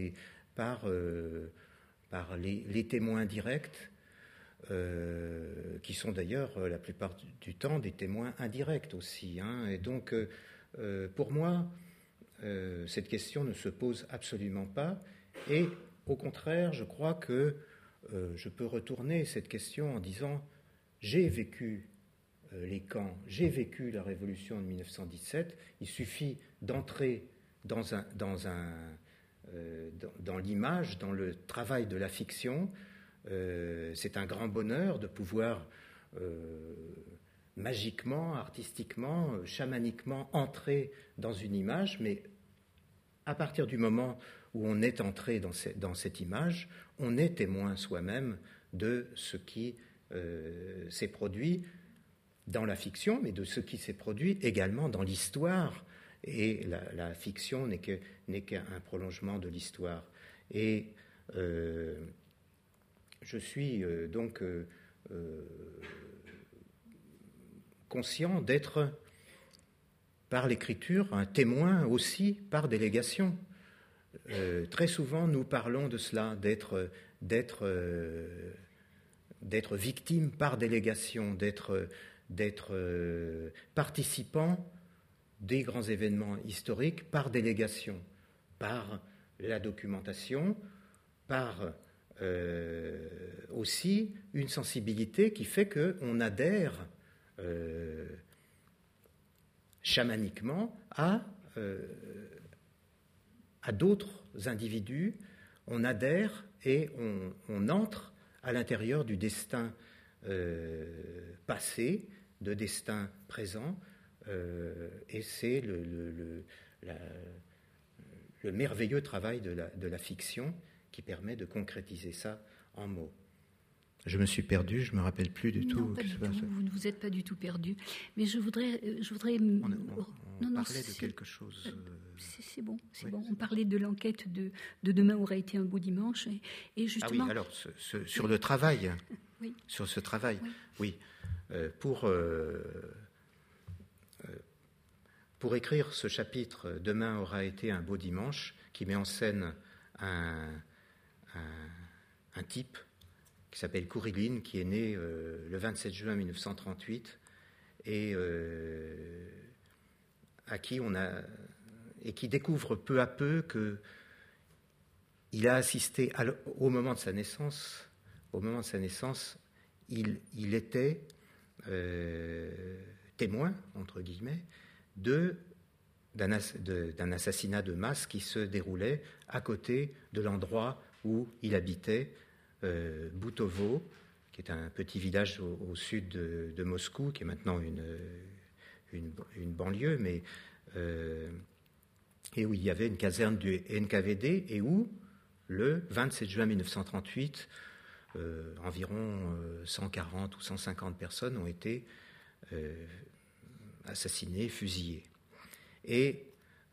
les témoins directs, qui sont d'ailleurs la plupart du temps des témoins indirects aussi. Et donc, pour moi, cette question ne se pose absolument pas. Et au contraire, je crois que je peux retourner cette question en disant « j'ai vécu les camps, j'ai vécu la révolution de 1917, il suffit d'entrer dans l'image, dans le travail de la fiction. C'est un grand bonheur de pouvoir magiquement, artistiquement, chamaniquement entrer dans une image, mais à partir du moment où on est entré dans cette image, on est témoin soi-même de ce qui s'est produit dans la fiction, mais de ce qui s'est produit également dans l'histoire. Et la fiction n'est qu'un prolongement de l'histoire. Et je suis donc conscient d'être, par l'écriture, un témoin aussi par délégation. Très souvent, nous parlons de cela, d'être victime par délégation, d'être participant des grands événements historiques par délégation, par la documentation, par aussi une sensibilité qui fait qu'on adhère chamaniquement à d'autres individus, on adhère et on entre à l'intérieur du destin passé, de destin présent, et c'est le merveilleux travail de la fiction qui permet de concrétiser ça en mots. Je me suis perdu, je ne me rappelle plus du tout. Non, pas du tout, vous ne vous êtes pas du tout perdu. Mais je voudrais on parlait de quelque chose. C'est bon, c'est bon. On parlait de l'enquête de Demain aura été un beau dimanche. Et justement... Ah oui, alors, sur le travail. Oui. Sur ce travail, oui. Pour écrire ce chapitre, Demain aura été un beau dimanche, qui met en scène un type qui s'appelle Kourilin, qui est né le 27 juin 1938 et à qui et qui découvre peu à peu que il a assisté au moment de sa naissance. Au moment de sa naissance, il était témoin, entre guillemets, d'un assassinat de masse qui se déroulait à côté de l'endroit où il habitait, Boutovo, qui est un petit village au sud de Moscou, qui est maintenant une banlieue, mais et où il y avait une caserne du NKVD, et où, le 27 juin 1938, environ 140 ou 150 personnes ont été assassinées, fusillées. Et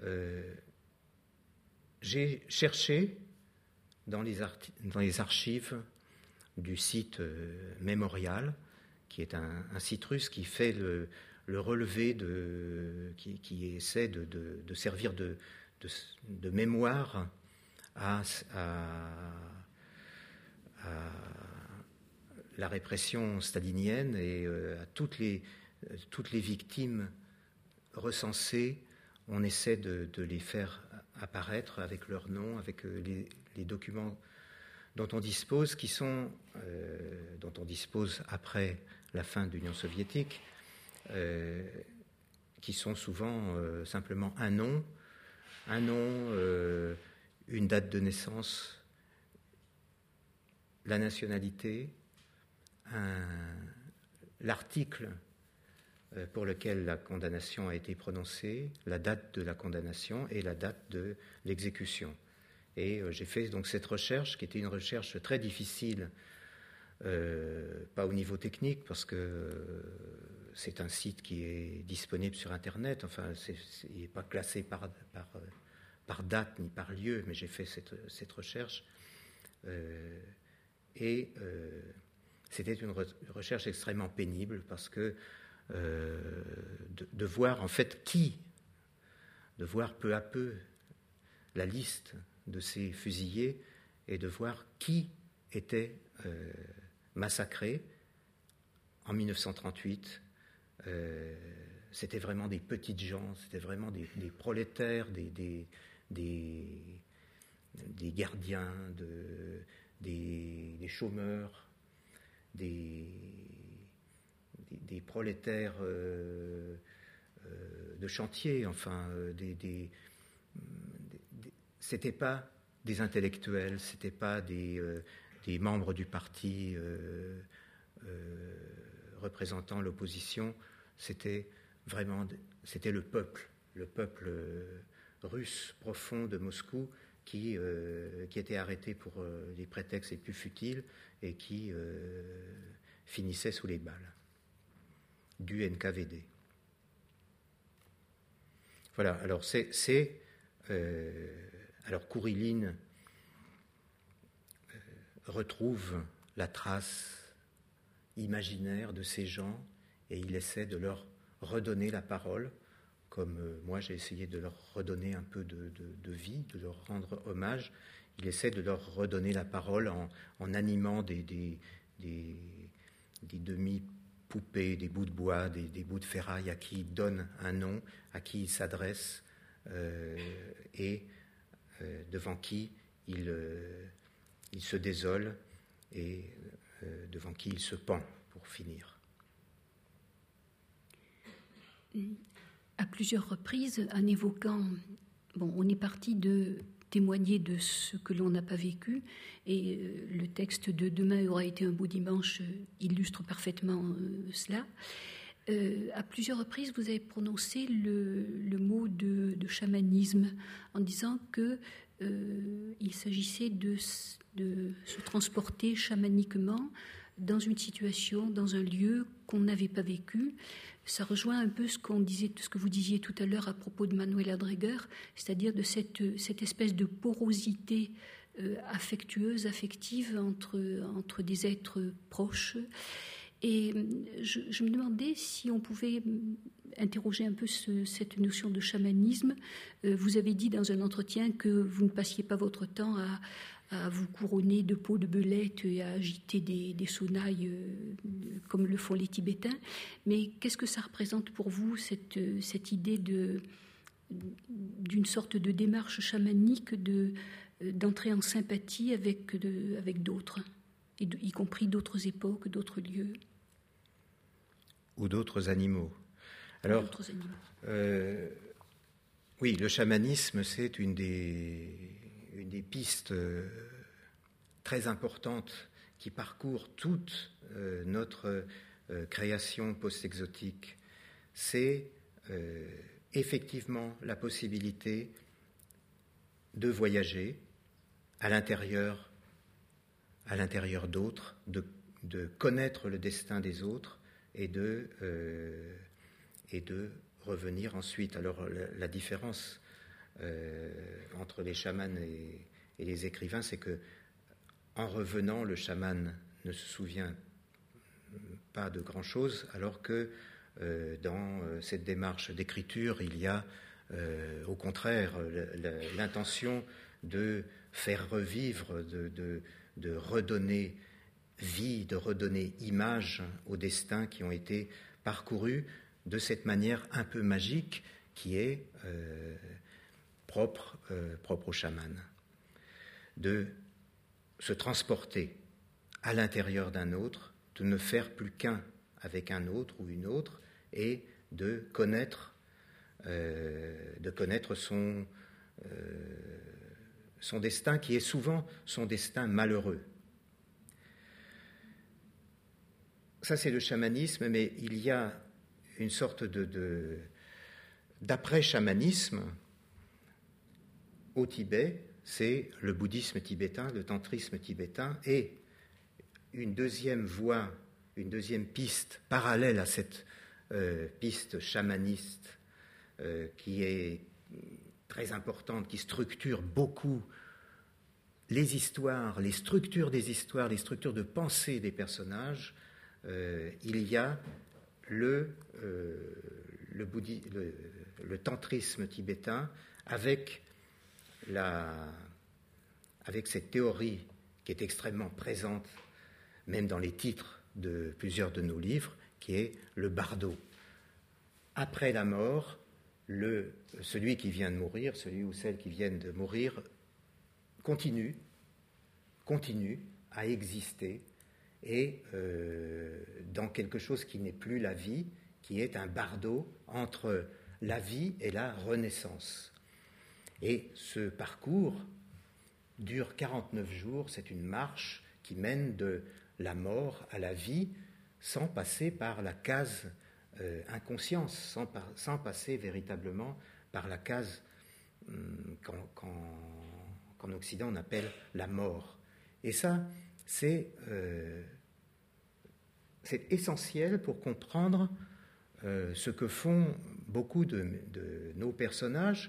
j'ai cherché dans les archives du site Mémorial, qui est un site russe qui fait le relevé, qui essaie de servir de mémoire à la répression stalinienne et à toutes les victimes recensées. On essaie de les faire apparaître avec leur nom, avec les documents dont on dispose, dont on dispose après la fin de l'Union soviétique, qui sont souvent simplement un nom, une date de naissance, la nationalité, l'article pour lequel la condamnation a été prononcée, la date de la condamnation et la date de l'exécution. Et j'ai fait donc cette recherche, qui était une recherche très difficile, pas au niveau technique, parce que c'est un site qui est disponible sur Internet, enfin, il n'est pas classé par date ni par lieu, mais j'ai fait cette recherche. C'était une recherche extrêmement pénible, parce que de voir en fait de voir peu à peu la liste de ces fusillés et de voir qui était massacré en 1938. C'était vraiment des petites gens, c'était vraiment des prolétaires, des gardiens, des chômeurs, des prolétaires de chantier, enfin, c'était pas des intellectuels, c'était pas des membres du parti représentant l'opposition, c'était le peuple russe profond de Moscou qui était arrêté pour les prétextes les plus futiles et qui finissait sous les balles du NKVD. Voilà, alors alors Kouriline retrouve la trace imaginaire de ces gens et il essaie de leur redonner la parole, comme moi j'ai essayé de leur redonner un peu de vie, de leur rendre hommage. Il essaie de leur redonner la parole en animant des demi-poupées, des bouts de bois, des bouts de ferraille à qui il donne un nom, à qui il s'adresse et devant qui il se désole et devant qui il se pend, pour finir. À plusieurs reprises, en évoquant... on est parti de témoigner de ce que l'on n'a pas vécu, et le texte de « Demain aura été un beau dimanche » illustre parfaitement cela. À plusieurs reprises, vous avez prononcé le mot de chamanisme en disant qu'il s'agissait de se transporter chamaniquement dans une situation, dans un lieu qu'on n'avait pas vécu. Ça rejoint un peu ce que vous disiez tout à l'heure à propos de Manuela Dreger, c'est-à-dire de cette espèce de porosité affectueuse, affective entre des êtres proches. Et je me demandais si on pouvait interroger un peu cette notion de chamanisme. Vous avez dit dans un entretien que vous ne passiez pas votre temps à vous couronner de peaux de belette et à agiter des sonnailles comme le font les Tibétains. Mais qu'est-ce que ça représente pour vous, cette idée d'une sorte de démarche chamanique d'entrer en sympathie avec d'autres, y compris d'autres époques, d'autres lieux? Ou d'autres animaux. Alors, oui, le chamanisme, c'est une des pistes très importantes qui parcourt toute notre création post-exotique. C'est effectivement la possibilité de voyager à l'intérieur d'autres, de connaître le destin des autres et de revenir ensuite. Alors la différence entre les chamans et les écrivains, c'est que en revenant, le chaman ne se souvient pas de grand-chose, alors que dans cette démarche d'écriture, il y a au contraire l'intention de faire revivre, de redonner vie, de redonner image aux destins qui ont été parcourus de cette manière un peu magique qui est propre au chaman, de se transporter à l'intérieur d'un autre, de ne faire plus qu'un avec un autre ou une autre, et de connaître son destin, qui est souvent son destin malheureux. Ça, c'est le chamanisme, mais il y a une sorte d'après-chamanisme au Tibet, c'est le bouddhisme tibétain, le tantrisme tibétain, et une deuxième voie, une deuxième piste parallèle à cette piste chamaniste qui est très importante, qui structure beaucoup les histoires, les structures des histoires, les structures de pensée des personnages. Il y a le tantrisme tibétain avec cette théorie qui est extrêmement présente, même dans les titres de plusieurs de nos livres, qui est le bardo. Après la mort, celui qui vient de mourir, celui ou celle qui viennent de mourir, continue à exister, et dans quelque chose qui n'est plus la vie, qui est un bardo entre la vie et la renaissance. Et ce parcours dure 49 jours, c'est une marche qui mène de la mort à la vie sans passer par la case inconscience, sans passer véritablement par la case qu'en Occident on appelle la mort. Et ça, c'est essentiel pour comprendre ce que font beaucoup de nos personnages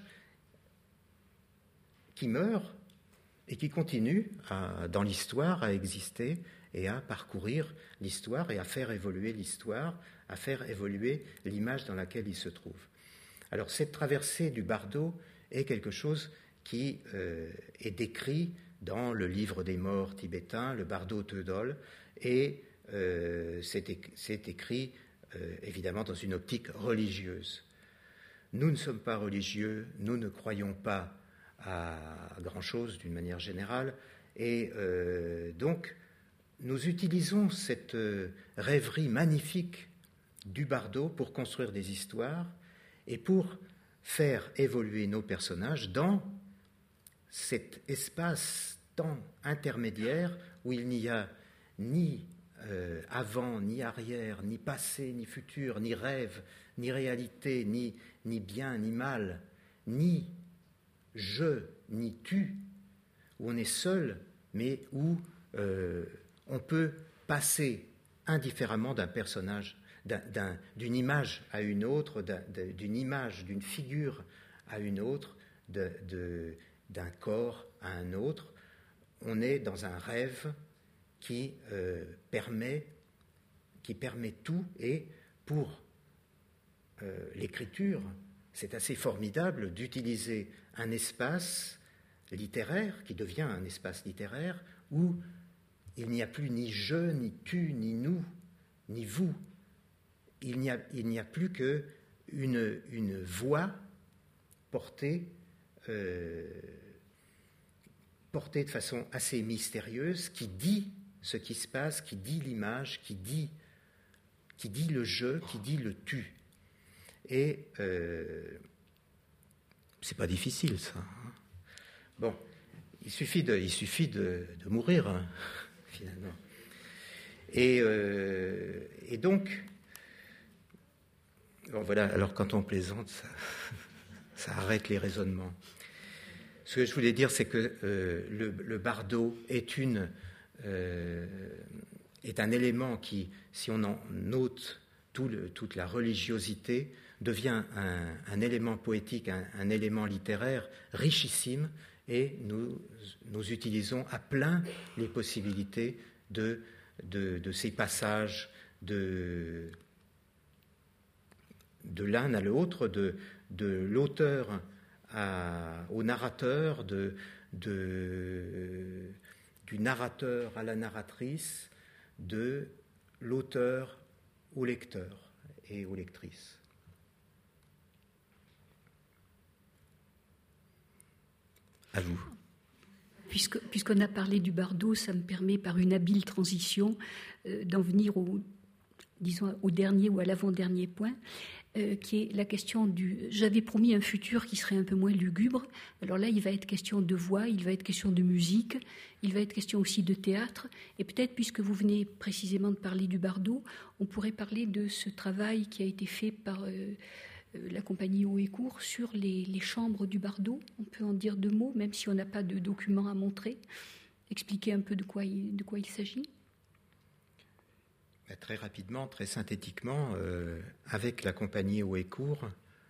qui meurent et qui continuent dans l'histoire à exister et à parcourir l'histoire et à faire évoluer l'histoire, à faire évoluer l'image dans laquelle ils se trouvent. Alors cette traversée du bardo est quelque chose qui est décrit dans le livre des morts tibétain, le Bardo Tödol, et c'est écrit évidemment dans une optique religieuse. Nous ne sommes pas religieux, nous ne croyons pas à grand-chose d'une manière générale, et donc nous utilisons cette rêverie magnifique du bardo pour construire des histoires et pour faire évoluer nos personnages dans cet espace-temps intermédiaire où il n'y a ni avant, ni arrière, ni passé, ni futur, ni rêve, ni réalité, ni bien, ni mal, ni je, ni tu, où on est seul, mais où on peut passer indifféremment d'un personnage, d'une image à une autre, d'une image, d'une figure à une autre, d'un corps à un autre. On est dans un rêve qui permet tout, et pour l'écriture, c'est assez formidable d'utiliser un espace littéraire qui devient un espace littéraire où il n'y a plus ni je, ni tu, ni nous, ni vous. Il n'y a plus qu'une voix portée de façon assez mystérieuse, qui dit ce qui se passe, qui dit l'image, qui dit le je, qui dit le tu. Et c'est pas difficile, ça. Bon, il suffit de mourir, hein, finalement. Et donc, bon, voilà. Alors quand on plaisante, ça arrête les raisonnements. Ce que je voulais dire, c'est que le bardo est un élément qui, si on en ôte toute la religiosité, devient un élément poétique, un élément littéraire richissime, et nous utilisons à plein les possibilités de ces passages de l'un à l'autre, de l'auteur au narrateur, du narrateur à la narratrice, de l'auteur au lecteur et aux lectrices. À vous. Puisqu'on a parlé du bardo, ça me permet, par une habile transition, d'en venir au dernier ou à l'avant-dernier point, qui est la question j'avais promis un futur qui serait un peu moins lugubre. Alors là, il va être question de voix, il va être question de musique, il va être question aussi de théâtre. Et peut-être, puisque vous venez précisément de parler du bardo, on pourrait parler de ce travail qui a été fait par la compagnie Haut et Court sur les chambres du bardo. On peut en dire 2 mots, même si on n'a pas de documents à montrer. Expliquer un peu de quoi il s'agit. Très rapidement, très synthétiquement, avec la compagnie Haut et Court,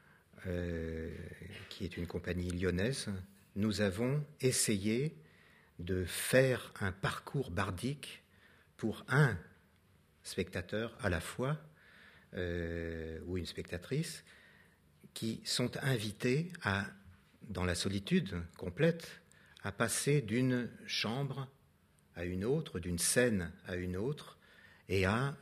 qui est une compagnie lyonnaise, nous avons essayé de faire un parcours bardique pour un spectateur à la fois, ou une spectatrice, qui sont invités dans la solitude complète, à passer d'une chambre à une autre, d'une scène à une autre, et à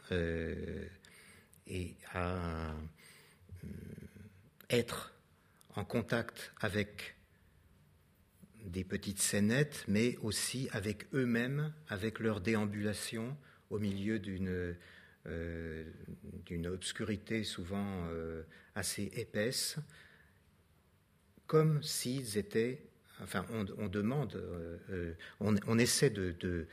être en contact avec des petites scénettes, mais aussi avec eux-mêmes, avec leur déambulation au milieu d'une obscurité souvent assez épaisse, comme s'ils étaient... Enfin, on demande, on essaie de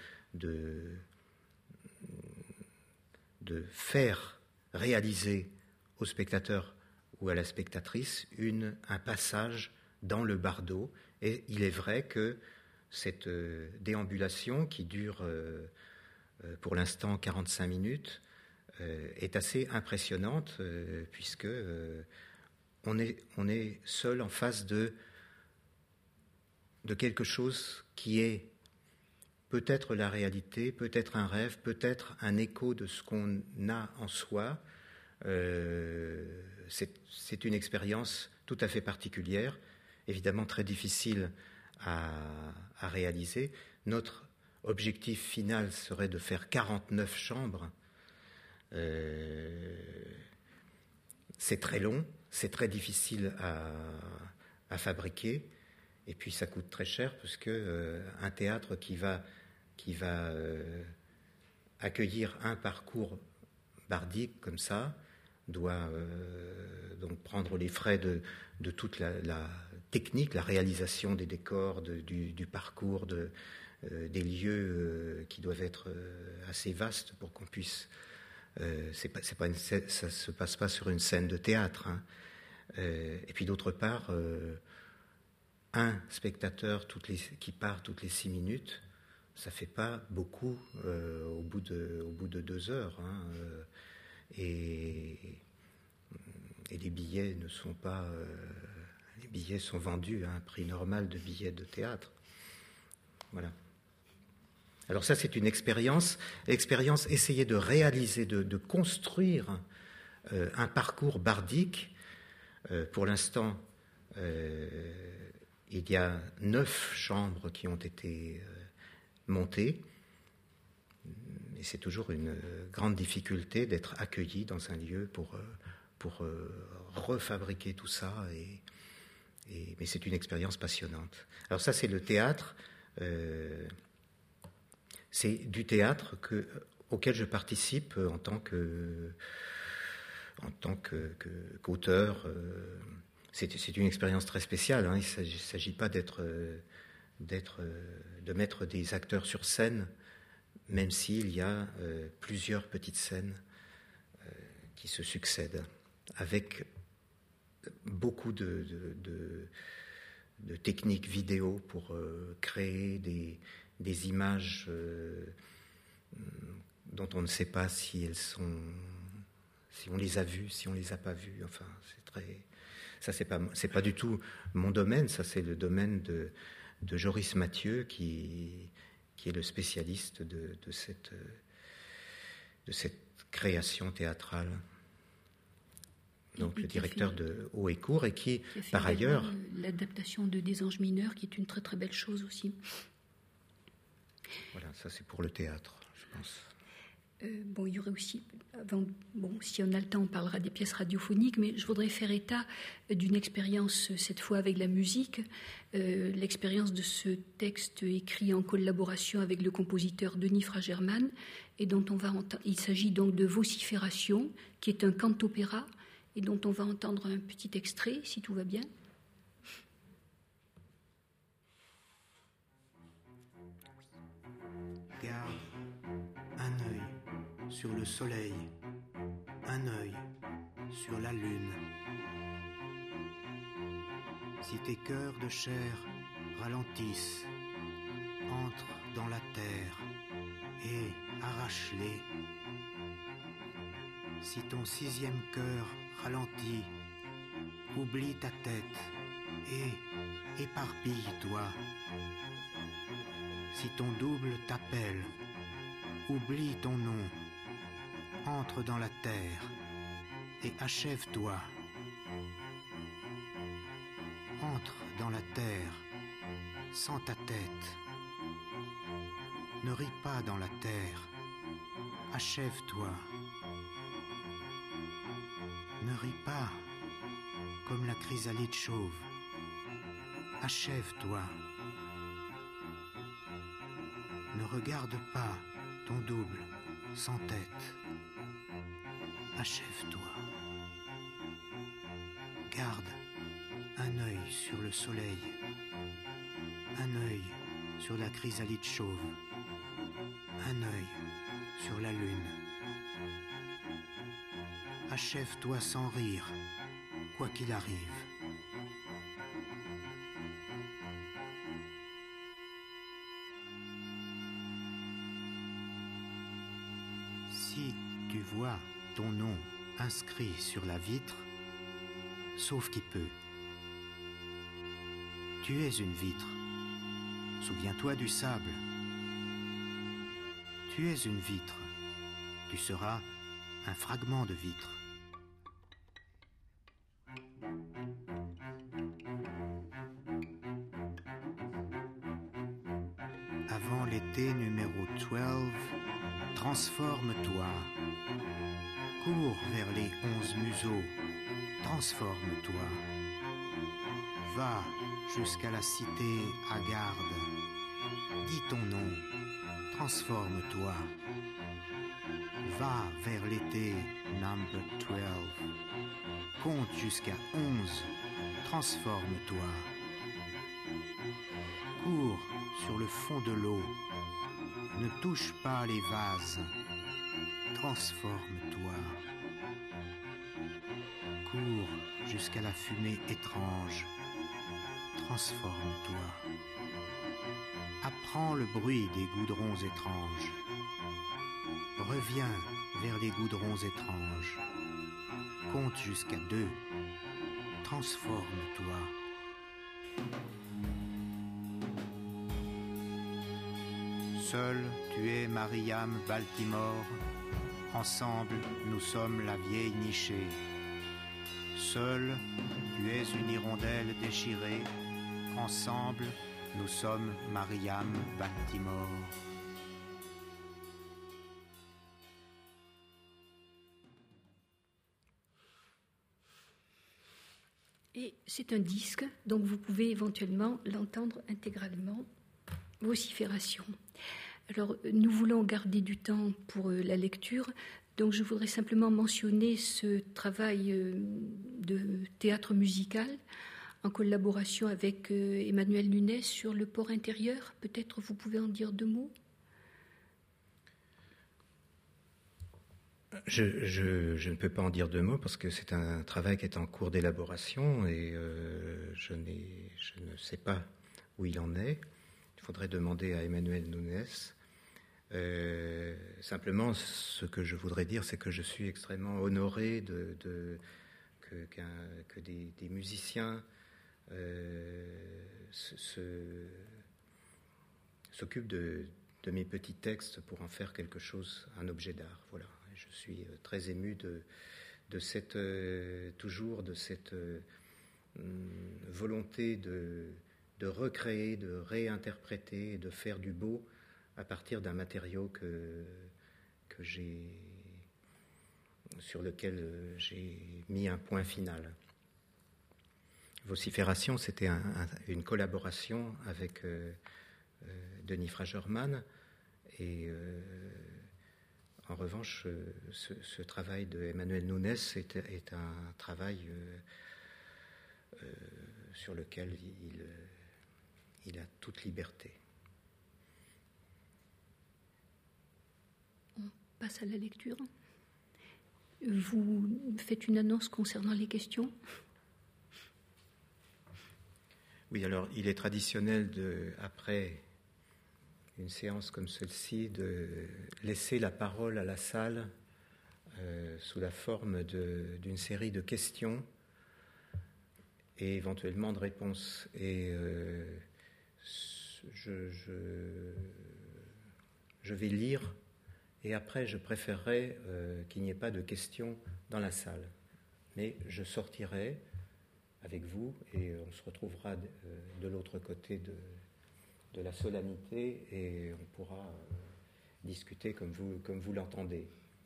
faire réaliser au spectateur ou à la spectatrice un passage dans le bardo. Et il est vrai que cette déambulation, qui dure pour l'instant 45 minutes, est assez impressionnante, puisque on est seul en face de quelque chose qui est peut-être la réalité, peut-être un rêve, peut-être un écho de ce qu'on a en soi. C'est une expérience tout à fait particulière, évidemment très difficile à réaliser. Notre objectif final serait de faire 49 chambres. C'est très long, c'est très difficile à fabriquer, et puis ça coûte très cher, parce que un théâtre qui va accueillir un parcours bardique comme ça doit donc prendre les frais de toute la technique, la réalisation des décors, du parcours, des lieux qui doivent être assez vastes pour qu'on puisse... ça se passe pas sur une scène de théâtre, hein. Et puis d'autre part, un spectateur qui part toutes les 6 minutes, ça fait pas beaucoup au bout de 2 heures, hein. Et les billets ne sont pas... les billets sont vendus à un prix normal de billets de théâtre. Voilà. Alors ça, c'est une expérience, essayer de réaliser, de construire un parcours bardique. Pour l'instant, il y a 9 chambres qui ont été montées. Et c'est toujours une grande difficulté d'être accueilli dans un lieu pour refabriquer tout ça. Mais c'est une expérience passionnante. Alors ça, c'est le théâtre. C'est du théâtre auquel je participe en tant qu'auteur. C'est une expérience très spéciale, hein. Il ne s'agit pas de mettre des acteurs sur scène, même s'il y a plusieurs petites scènes qui se succèdent, avec beaucoup techniques vidéo pour créer des images dont on ne sait pas si on les a vues, si on les a pas vues. Enfin, ça c'est pas du tout mon domaine. Ça c'est le domaine de Joris Mathieu qui est le spécialiste de cette création théâtrale. Donc le directeur de Haut et Court, et qui par ailleurs l'adaptation de Des Anges mineurs, qui est une très très belle chose aussi. Voilà, ça c'est pour le théâtre, je pense. Il y aurait aussi, si on a le temps, on parlera des pièces radiophoniques, mais je voudrais faire état d'une expérience, cette fois avec la musique, l'expérience de ce texte écrit en collaboration avec le compositeur Denis Fragerman, et dont il s'agit donc de Vocifération, qui est un cant-opéra, et dont on va entendre un petit extrait, si tout va bien. Garde un œil sur le soleil, un œil sur la lune. Si tes cœurs de chair ralentissent, entrent dans la terre et arrache-les. Si ton sixième cœur ralentit, oublie ta tête et éparpille-toi. Si ton double t'appelle, oublie ton nom, entre dans la terre et achève-toi. Entre dans la terre sans ta tête. Ne ris pas dans la terre, achève-toi. Ne ris pas comme la chrysalide chauve, achève-toi. Ne regarde pas ton double sans tête, achève-toi. Garde un œil sur le soleil, un œil sur la chrysalide chauve, un œil sur la lune. Achève-toi sans rire, quoi qu'il arrive. Si tu vois ton nom inscrit sur la vitre, sauf qui peut. Tu es une vitre. Souviens-toi du sable. Tu es une vitre. Tu seras un fragment de vitre. Avant l'été numéro 12, transforme-toi. Cours vers les 11 museaux. Transforme-toi. Va jusqu'à la cité à garde. Dis ton nom. Transforme-toi. Va vers l'été number 12. Compte jusqu'à 11. Transforme-toi. Cours sur le fond de l'eau. Ne touche pas les vases. Transforme-toi. Cours jusqu'à la fumée étrange. Transforme-toi. Apprends le bruit des goudrons étranges. Reviens vers les goudrons étranges. Compte jusqu'à 2. Transforme-toi. Seul, tu es Mariam Baltimore. Ensemble, nous sommes la vieille nichée. Seul, tu es une hirondelle déchirée. Ensemble, nous sommes Mariam Baltimore. Et c'est un disque, donc vous pouvez éventuellement l'entendre intégralement. Vocifération. Alors, nous voulons garder du temps pour la lecture, donc je voudrais simplement mentionner ce travail de théâtre musical en collaboration avec Emmanuel Nunes sur le port intérieur. Peut-être vous pouvez en dire 2 mots. Je ne peux pas en dire 2 mots parce que c'est un travail qui est en cours d'élaboration et je ne sais pas où il en est. Il faudrait demander à Emmanuel Nunes. Simplement, ce que je voudrais dire, c'est que je suis extrêmement honoré que des musiciens s'occupent de mes petits textes pour en faire quelque chose, un objet d'art. Voilà. Je suis très ému toujours de cette volonté de recréer, de réinterpréter et de faire du beau à partir d'un matériau sur lequel j'ai mis un point final. Vocifération, c'était une collaboration avec Denis Fragerman et en revanche, ce travail de Emmanuel Nunes est un travail sur lequel il a toute liberté. On passe à la lecture. Vous faites une annonce concernant les questions ? Oui, alors il est traditionnel après une séance comme celle-ci de laisser la parole à la salle sous la forme d'une série de questions et éventuellement de réponses. Et je vais lire et après je préférerais qu'il n'y ait pas de questions dans la salle. Mais je sortirai avec vous et on se retrouvera de l'autre côté de la solennité et on pourra discuter comme vous l'entendez.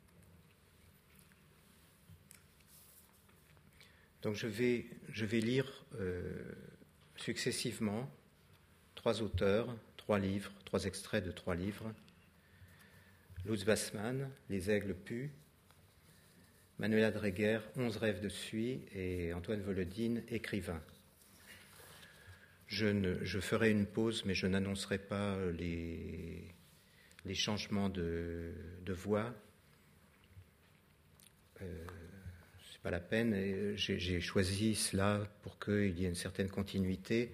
Donc je vais lire successivement 3 auteurs, 3 livres, 3 extraits de 3 livres. Lutz Bassmann, Les aigles puent, Manuela Dreger, 11 rêves de Suie et Antoine Volodine, écrivain. Je ferai une pause, mais je n'annoncerai pas les changements de voix. C'est pas la peine. Et j'ai choisi cela pour qu'il y ait une certaine continuité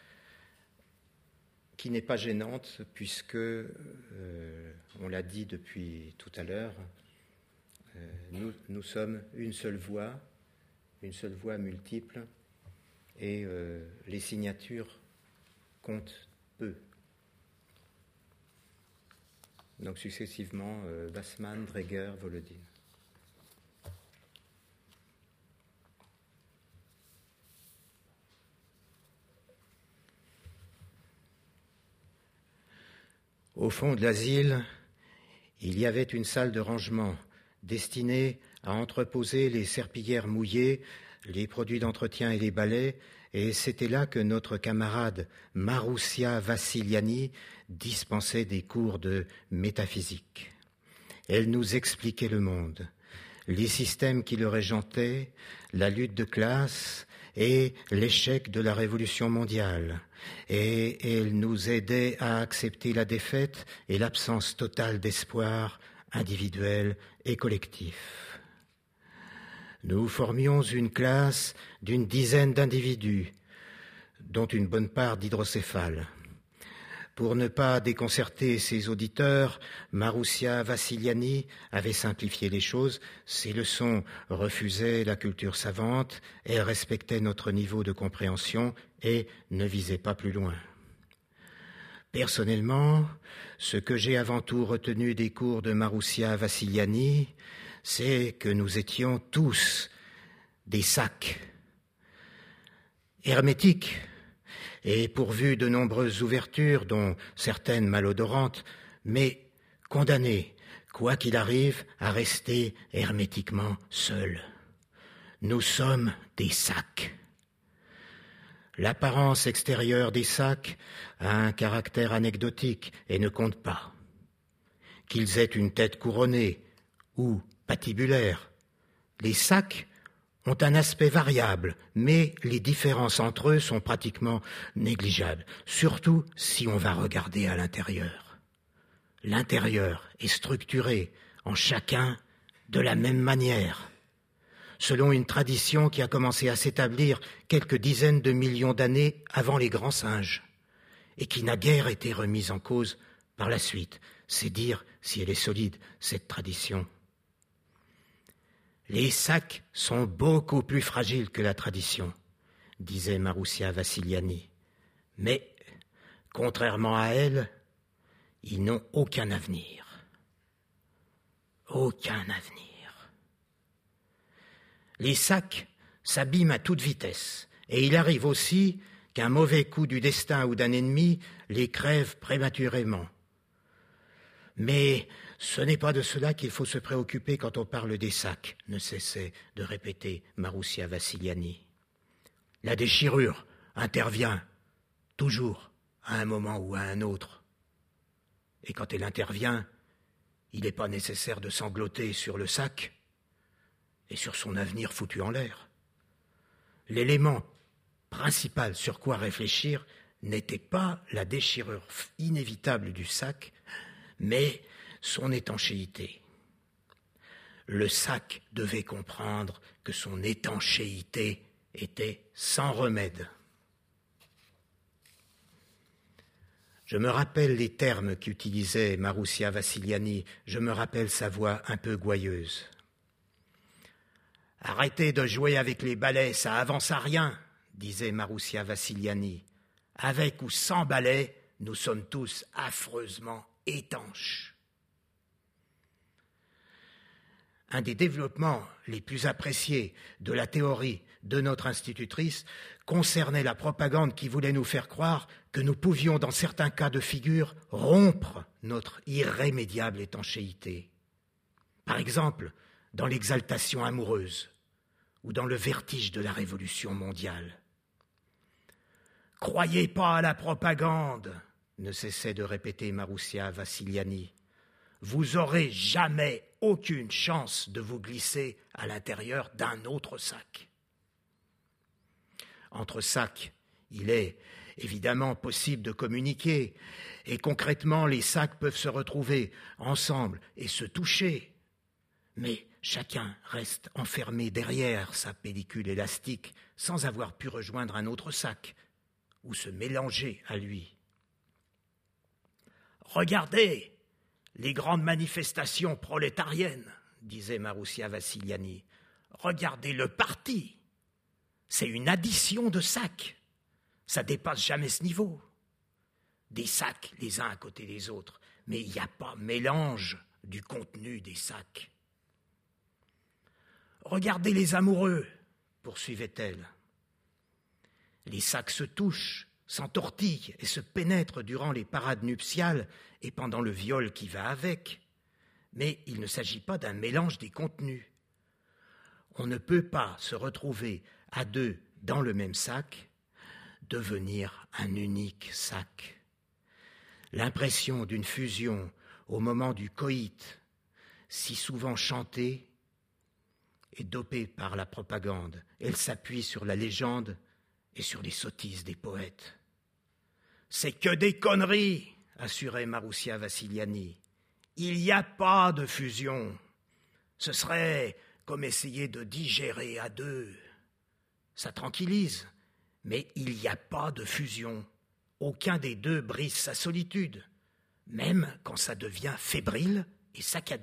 qui n'est pas gênante, puisque, on l'a dit depuis tout à l'heure, nous sommes une seule voix multiple, et les signatures comptent peu. Donc successivement, Bassmann, Dreger, Volodine. Au fond de l'asile, il y avait une salle de rangement destinée à entreposer les serpillières mouillées, les produits d'entretien et les balais, et c'était là que notre camarade Maroussia Vassiliani dispensait des cours de métaphysique. Elle nous expliquait le monde, les systèmes qui le régentaient, la lutte de classe et l'échec de la révolution mondiale. Et elle nous aidait à accepter la défaite et l'absence totale d'espoir individuel et collectif. Nous formions une classe d'une dizaine d'individus, dont une bonne part d'hydrocéphales. Pour ne pas déconcerter ses auditeurs, Maroussia Vassiliani avait simplifié les choses. Ses leçons refusaient la culture savante, elles respectaient notre niveau de compréhension et ne visaient pas plus loin. Personnellement, ce que j'ai avant tout retenu des cours de Maroussia Vassiliani, c'est que nous étions tous des sacs hermétiques et pourvus de nombreuses ouvertures, dont certaines malodorantes, mais condamnés, quoi qu'il arrive, à rester hermétiquement seuls. Nous sommes des sacs. L'apparence extérieure des sacs a un caractère anecdotique et ne compte pas. Qu'ils aient une tête couronnée ou patibulaire, les sacs ont un aspect variable, mais les différences entre eux sont pratiquement négligeables, surtout si on va regarder à l'intérieur. L'intérieur est structuré en chacun de la même manière, selon une tradition qui a commencé à s'établir quelques dizaines de millions d'années avant les grands singes, et qui n'a guère été remise en cause par la suite. C'est dire si elle est solide, cette tradition. Les sacs sont beaucoup plus fragiles que la tradition, disait Maroussia Vassiliani. Mais, contrairement à elle, ils n'ont aucun avenir. Aucun avenir. Les sacs s'abîment à toute vitesse, et il arrive aussi qu'un mauvais coup du destin ou d'un ennemi les crève prématurément. Mais ce n'est pas de cela qu'il faut se préoccuper quand on parle des sacs, ne cessait de répéter Maroussia Vassiliani. La déchirure intervient toujours à un moment ou à un autre. Et quand elle intervient, il n'est pas nécessaire de sangloter sur le sac et sur son avenir foutu en l'air. L'élément principal sur quoi réfléchir n'était pas la déchirure inévitable du sac, mais son étanchéité. Le sac devait comprendre que son étanchéité était sans remède. Je me rappelle les termes qu'utilisait Maroussia Vassiliani, je me rappelle sa voix un peu gouailleuse. « Arrêtez de jouer avec les balais, ça avance à rien », disait Maroussia Vassiliani. « Avec ou sans balais, nous sommes tous affreusement étanches. » Un des développements les plus appréciés de la théorie de notre institutrice concernait la propagande qui voulait nous faire croire que nous pouvions, dans certains cas de figure, rompre notre irrémédiable étanchéité. Par exemple, dans l'exaltation amoureuse ou dans le vertige de la révolution mondiale. « Croyez pas à la propagande », ne cessait de répéter Maroussia Vassiliani. « Vous aurez jamais aucune chance de vous glisser à l'intérieur d'un autre sac. » Entre sacs, il est évidemment possible de communiquer, et concrètement, les sacs peuvent se retrouver ensemble et se toucher. Mais chacun reste enfermé derrière sa pellicule élastique sans avoir pu rejoindre un autre sac ou se mélanger à lui. « Regardez les grandes manifestations prolétariennes, disait Maroussia Vassiliani. Regardez le parti. C'est une addition de sacs. Ça dépasse jamais ce niveau. Des sacs les uns à côté des autres, mais il n'y a pas mélange du contenu des sacs. Regardez les amoureux, poursuivait-elle. Les sacs se touchent, s'entortillent et se pénètrent durant les parades nuptiales et pendant le viol qui va avec. Mais il ne s'agit pas d'un mélange des contenus. On ne peut pas se retrouver à deux dans le même sac, devenir un unique sac. L'impression d'une fusion au moment du coït, si souvent chantée, est dopée par la propagande. Elle s'appuie sur la légende et sur les sottises des poètes. « C'est que des conneries !» assurait Maroussia Vassiliani. « Il n'y a pas de fusion. Ce serait comme essayer de digérer à deux. Ça tranquillise, mais il n'y a pas de fusion. Aucun des deux brise sa solitude, même quand ça devient fébrile et saccadé. »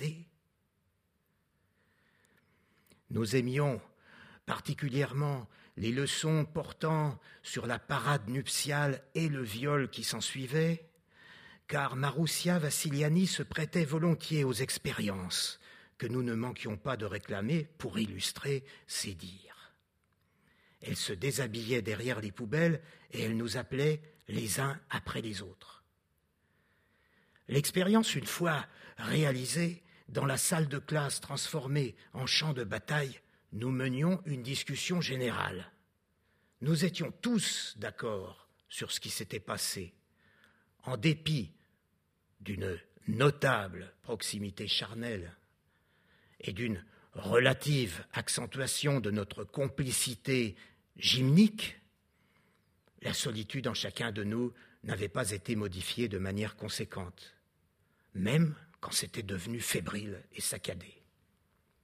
Nous aimions particulièrement les leçons portant sur la parade nuptiale et le viol qui s'ensuivait, car Maroussia Vassiliani se prêtait volontiers aux expériences que nous ne manquions pas de réclamer pour illustrer ses dires. Elle se déshabillait derrière les poubelles et elle nous appelait les uns après les autres. L'expérience, une fois réalisée, dans la salle de classe transformée en champ de bataille, nous menions une discussion générale. Nous étions tous d'accord sur ce qui s'était passé, en dépit d'une notable proximité charnelle et d'une relative accentuation de notre complicité gymnique. La solitude en chacun de nous n'avait pas été modifiée de manière conséquente, même quand c'était devenu fébrile et saccadé.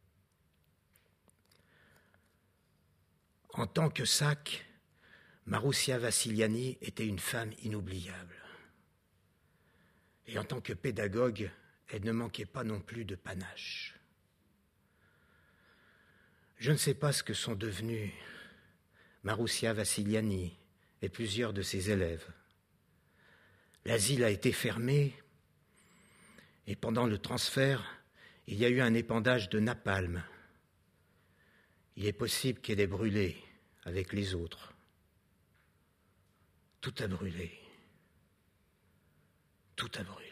En tant que sac, Maroussia Vassiliani était une femme inoubliable. Et en tant que pédagogue, elle ne manquait pas non plus de panache. Je ne sais pas ce que sont devenus Maroussia Vassiliani et plusieurs de ses élèves. L'asile a été fermé et pendant le transfert, il y a eu un épandage de napalm. Il est possible qu'elle ait brûlé avec les autres. Tout a brûlé. Tout a brûlé.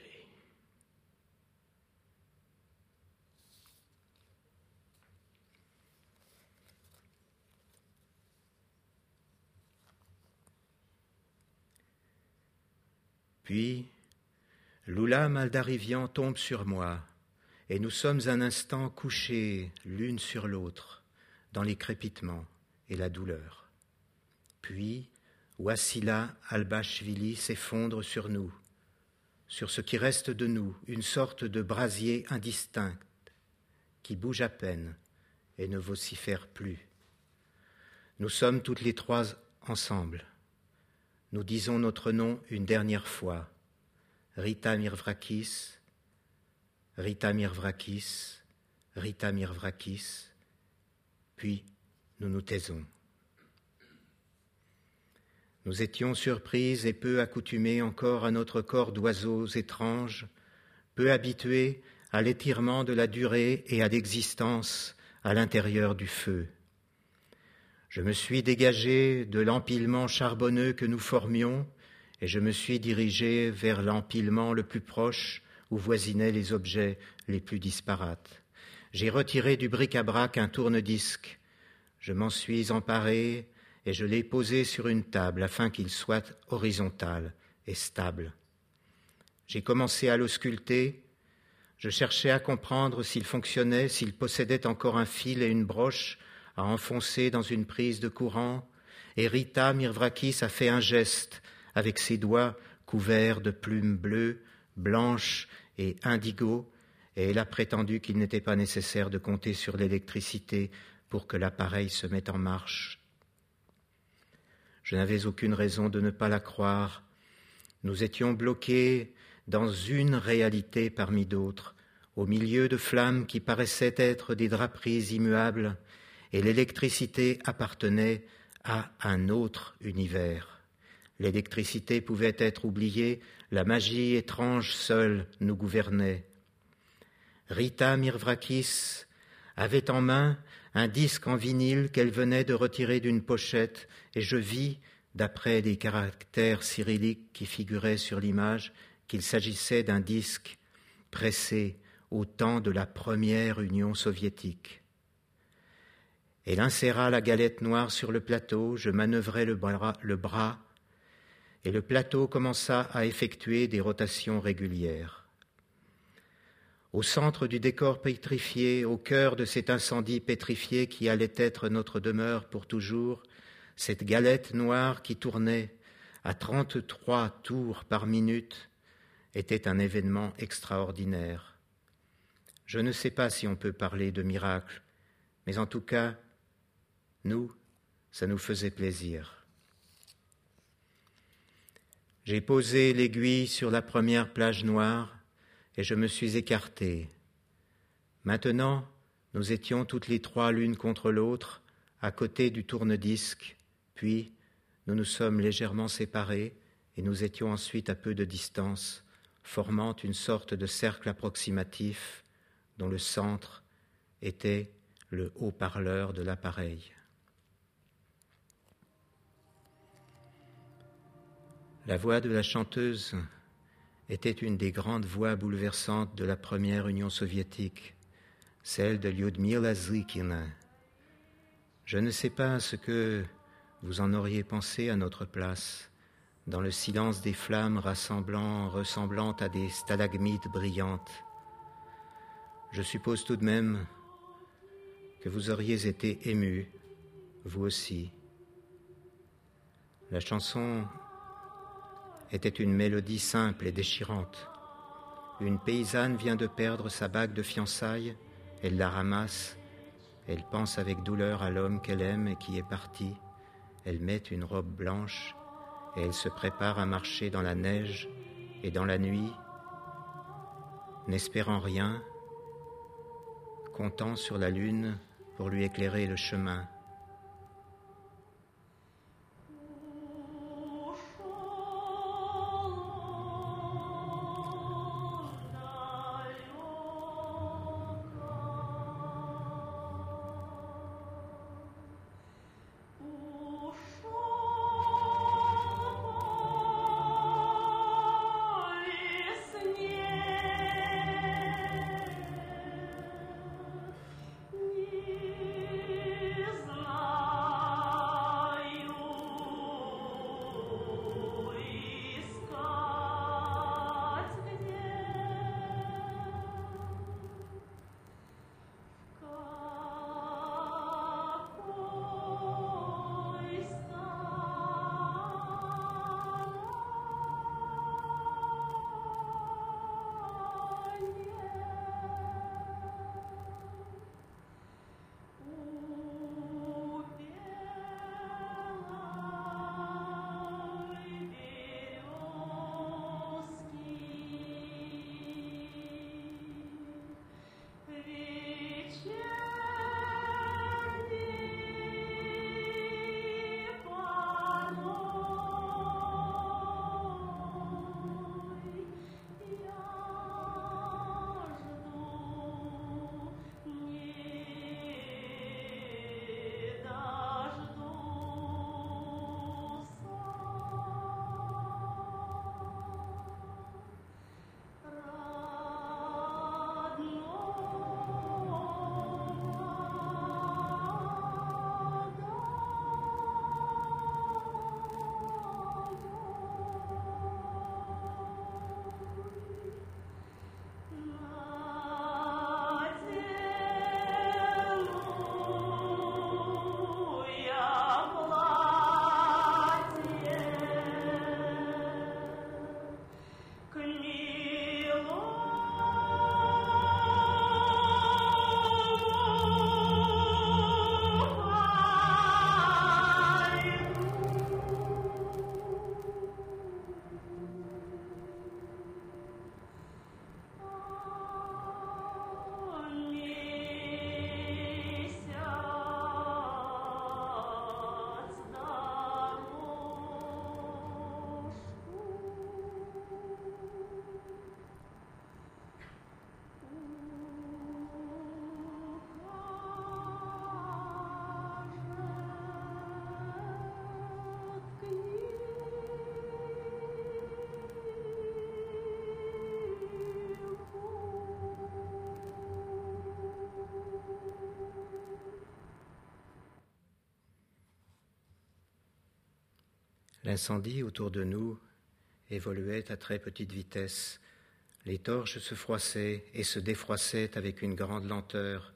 Puis, Lula Maldarivian tombe sur moi, et nous sommes un instant couchés l'une sur l'autre, dans les crépitements et la douleur. Puis, Wassila Albashvili s'effondre sur nous, sur ce qui reste de nous, une sorte de brasier indistinct, qui bouge à peine et ne vocifère plus. Nous sommes toutes les trois ensemble. Nous disons notre nom une dernière fois. Rita Mirvrakis, Rita Mirvrakis, Rita Mirvrakis. Puis nous nous taisons. Nous étions surprises et peu accoutumées encore à notre corps d'oiseaux étranges, peu habitués à l'étirement de la durée et à l'existence à l'intérieur du feu. Je me suis dégagé de l'empilement charbonneux que nous formions et je me suis dirigé vers l'empilement le plus proche où voisinaient les objets les plus disparates. J'ai retiré du bric-à-brac un tourne-disque. Je m'en suis emparé et je l'ai posé sur une table afin qu'il soit horizontal et stable. J'ai commencé à l'ausculter. Je cherchais à comprendre s'il fonctionnait, s'il possédait encore un fil et une broche à enfoncer dans une prise de courant, et Rita Mirvrakis a fait un geste avec ses doigts couverts de plumes bleues, blanches et indigo, et elle a prétendu qu'il n'était pas nécessaire de compter sur l'électricité pour que l'appareil se mette en marche. Je n'avais aucune raison de ne pas la croire. Nous étions bloqués dans une réalité parmi d'autres, au milieu de flammes qui paraissaient être des draperies immuables, et l'électricité appartenait à un autre univers. L'électricité pouvait être oubliée, la magie étrange seule nous gouvernait. Rita Mirvrakis avait en main un disque en vinyle qu'elle venait de retirer d'une pochette, et je vis, d'après les caractères cyrilliques qui figuraient sur l'image, qu'il s'agissait d'un disque pressé au temps de la première Union soviétique. Elle inséra la galette noire sur le plateau, je manœuvrai le bras, et le plateau commença à effectuer des rotations régulières. Au centre du décor pétrifié, au cœur de cet incendie pétrifié qui allait être notre demeure pour toujours, cette galette noire qui tournait à 33 tours par minute était un événement extraordinaire. Je ne sais pas si on peut parler de miracle, mais en tout cas, nous, ça nous faisait plaisir. J'ai posé l'aiguille sur la première plage noire et je me suis écarté. Maintenant, nous étions toutes les trois l'une contre l'autre, à côté du tourne-disque, puis nous nous sommes légèrement séparés et nous étions ensuite à peu de distance, formant une sorte de cercle approximatif dont le centre était le haut-parleur de l'appareil. La voix de la chanteuse était une des grandes voix bouleversantes de la première Union soviétique, celle de Lyudmila Zrikina. Je ne sais pas ce que vous en auriez pensé à notre place, dans le silence des flammes ressemblant à des stalagmites brillantes. Je suppose tout de même que vous auriez été émus, vous aussi. La chanson était une mélodie simple et déchirante. Une paysanne vient de perdre sa bague de fiançailles, elle la ramasse, Elle pense avec douleur à l'homme qu'elle aime et qui est parti. Elle met une robe blanche et elle se prépare à marcher dans la neige et dans la nuit, n'espérant rien, comptant sur la lune pour lui éclairer le chemin. L'incendie autour de nous évoluait à très petite vitesse. Les torches se froissaient et se défroissaient avec une grande lenteur.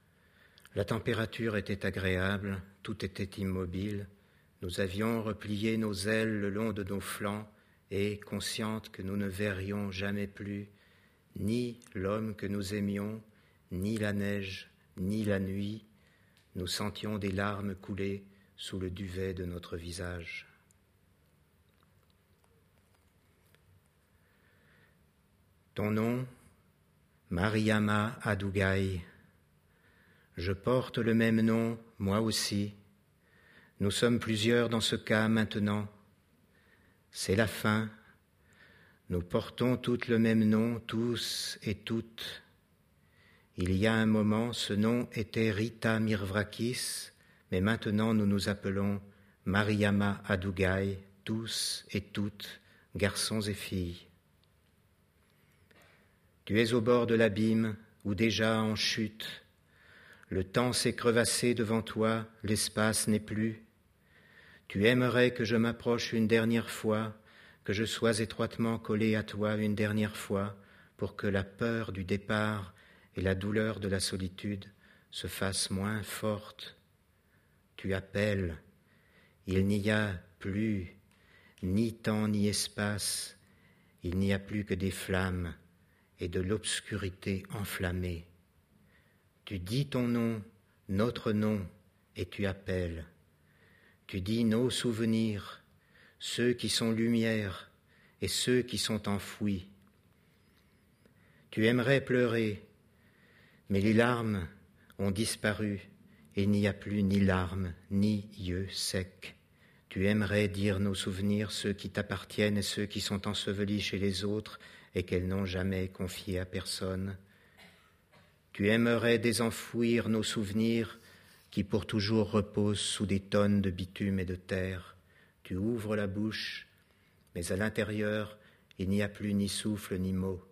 La température était agréable, tout était immobile. Nous avions replié nos ailes le long de nos flancs et, conscientes que nous ne verrions jamais plus ni l'homme que nous aimions, ni la neige, ni la nuit, nous sentions des larmes couler sous le duvet de notre visage. Ton nom, Mariama Adugai. Je porte le même nom, moi aussi. Nous sommes plusieurs dans ce cas maintenant. C'est la fin. Nous portons toutes le même nom, tous et toutes. Il y a un moment, ce nom était Rita Mirvrakis, mais maintenant nous nous appelons Mariama Adugai, tous et toutes, garçons et filles. Tu es au bord de l'abîme, ou déjà en chute. Le temps s'est crevassé devant toi, l'espace n'est plus. Tu aimerais que je m'approche une dernière fois, que je sois étroitement collé à toi une dernière fois, pour que la peur du départ et la douleur de la solitude se fassent moins fortes. Tu appelles, il n'y a plus ni temps ni espace, il n'y a plus que des flammes et de l'obscurité enflammée. Tu dis ton nom, notre nom, et tu appelles. Tu dis nos souvenirs, ceux qui sont lumière et ceux qui sont enfouis. Tu aimerais pleurer, mais les larmes ont disparu et il n'y a plus ni larmes ni yeux secs. Tu aimerais dire nos souvenirs, ceux qui t'appartiennent et ceux qui sont ensevelis chez les autres et qu'elles n'ont jamais confiés à personne. Tu aimerais désenfouir nos souvenirs qui pour toujours reposent sous des tonnes de bitume et de terre. Tu ouvres la bouche, mais à l'intérieur, il n'y a plus ni souffle ni mot.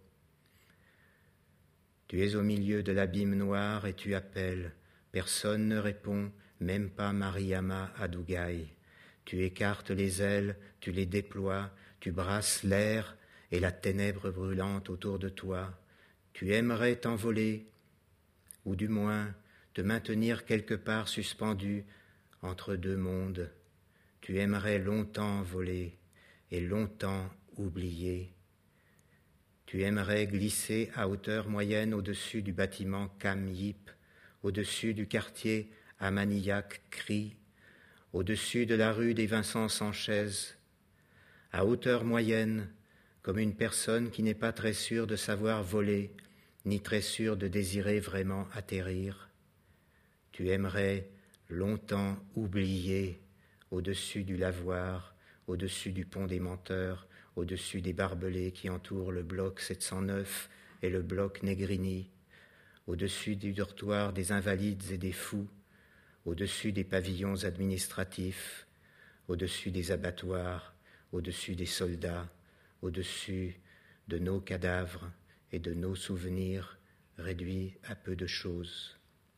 Tu es au milieu de l'abîme noir et tu appelles. Personne ne répond, même pas Mariama Adougaï. Tu écartes les ailes, tu les déploies, tu brasses l'air et la ténèbre brûlante autour de toi. Tu aimerais t'envoler, ou du moins te maintenir quelque part suspendu entre deux mondes. Tu aimerais longtemps voler et longtemps oublier. Tu aimerais glisser à hauteur moyenne au-dessus du bâtiment Kam Yip, au-dessus du quartier Amaniac-Cri, au-dessus de la rue des Vincent-Sanchez, à hauteur moyenne, comme une personne qui n'est pas très sûre de savoir voler, ni très sûre de désirer vraiment atterrir. Tu aimerais longtemps oublier, au-dessus du lavoir, au-dessus du pont des menteurs, au-dessus des barbelés qui entourent le bloc 709 et le bloc Negrini, au-dessus du dortoir des invalides et des fous, au-dessus des pavillons administratifs, au-dessus des abattoirs, au-dessus des soldats, au-dessus de nos cadavres et de nos souvenirs réduits à peu de choses.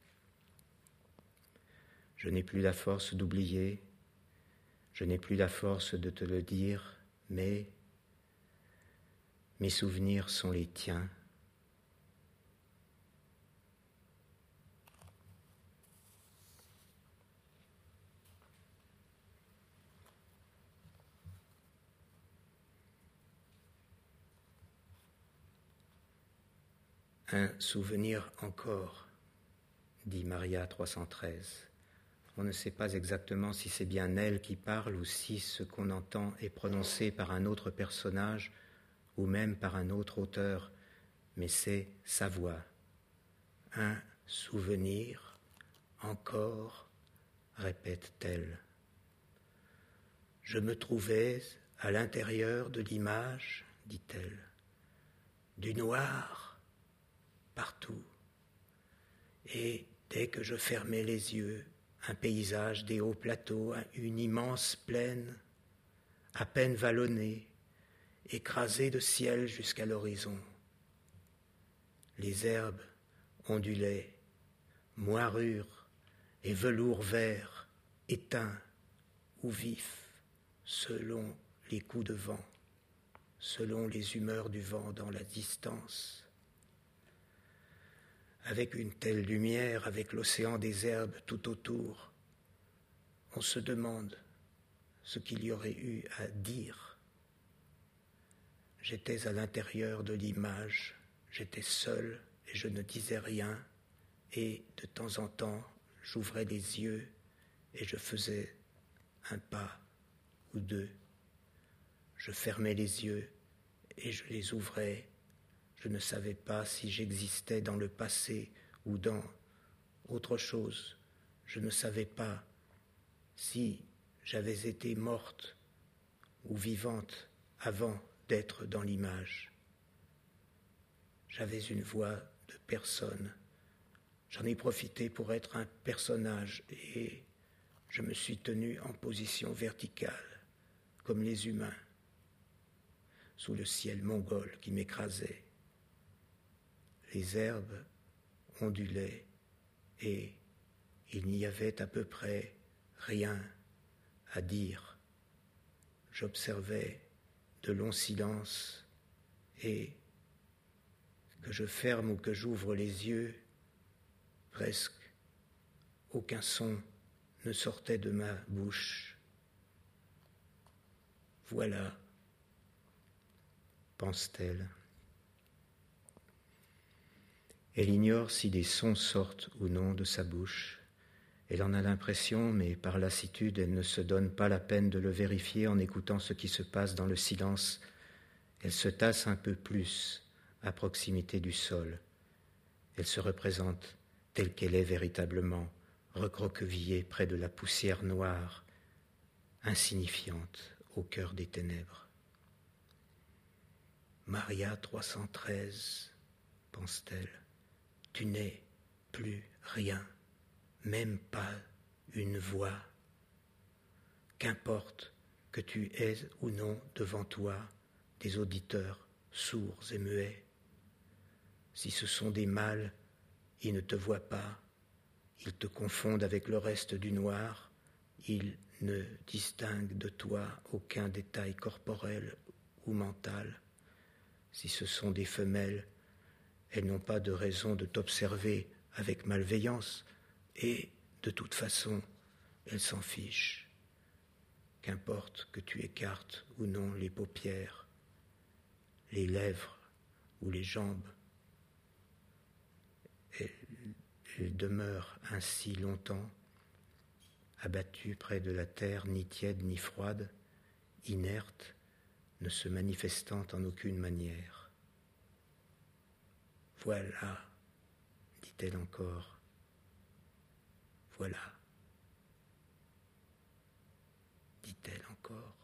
Je n'ai plus la force d'oublier, je n'ai plus la force de te le dire, mais mes souvenirs sont les tiens. Un souvenir encore, dit Maria 313. On ne sait pas exactement si c'est bien elle qui parle ou si ce qu'on entend est prononcé par un autre personnage ou même par un autre auteur, mais c'est sa voix. Un souvenir encore, répète-t-elle. Je me trouvais à l'intérieur de l'image, dit-elle, du noir partout, et dès que je fermais les yeux, un paysage des hauts plateaux, une immense plaine, à peine vallonnée, écrasée de ciel jusqu'à l'horizon. Les herbes ondulaient, moirures et velours vert, éteints ou vifs, selon les coups de vent, selon les humeurs du vent dans la distance. Avec une telle lumière, avec l'océan des herbes tout autour, on se demande ce qu'il y aurait eu à dire. J'étais à l'intérieur de l'image, j'étais seul et je ne disais rien, et de temps en temps, j'ouvrais les yeux et je faisais un pas ou deux. Je fermais les yeux et je les ouvrais. Je ne savais pas si j'existais dans le passé ou dans autre chose. Je ne savais pas si j'avais été morte ou vivante avant d'être dans l'image. J'avais une voix de personne. J'en ai profité pour être un personnage et je me suis tenu en position verticale, comme les humains, sous le ciel mongol qui m'écrasait. Les herbes ondulaient et il n'y avait à peu près rien à dire. J'observais de longs silences et que je ferme ou que j'ouvre les yeux, presque aucun son ne sortait de ma bouche. Voilà, pense-t-elle. Elle ignore si des sons sortent ou non de sa bouche. Elle en a l'impression, mais par lassitude, elle ne se donne pas la peine de le vérifier en écoutant ce qui se passe dans le silence. Elle se tasse un peu plus à proximité du sol. Elle se représente telle qu'elle est véritablement, recroquevillée près de la poussière noire, insignifiante au cœur des ténèbres. Maria 313, pense-t-elle, tu n'es plus rien, même pas une voix. Qu'importe que tu aies ou non devant toi des auditeurs sourds et muets. Si ce sont des mâles, ils ne te voient pas, ils te confondent avec le reste du noir, ils ne distinguent de toi aucun détail corporel ou mental. Si ce sont des femelles, elles n'ont pas de raison de t'observer avec malveillance, et, de toute façon, elles s'en fichent. Qu'importe que tu écartes ou non les paupières, les lèvres ou les jambes, elles demeurent ainsi longtemps, abattues près de la terre, ni tiède ni froide, inertes, ne se manifestant en aucune manière. Voilà, dit-elle encore, voilà, dit-elle encore.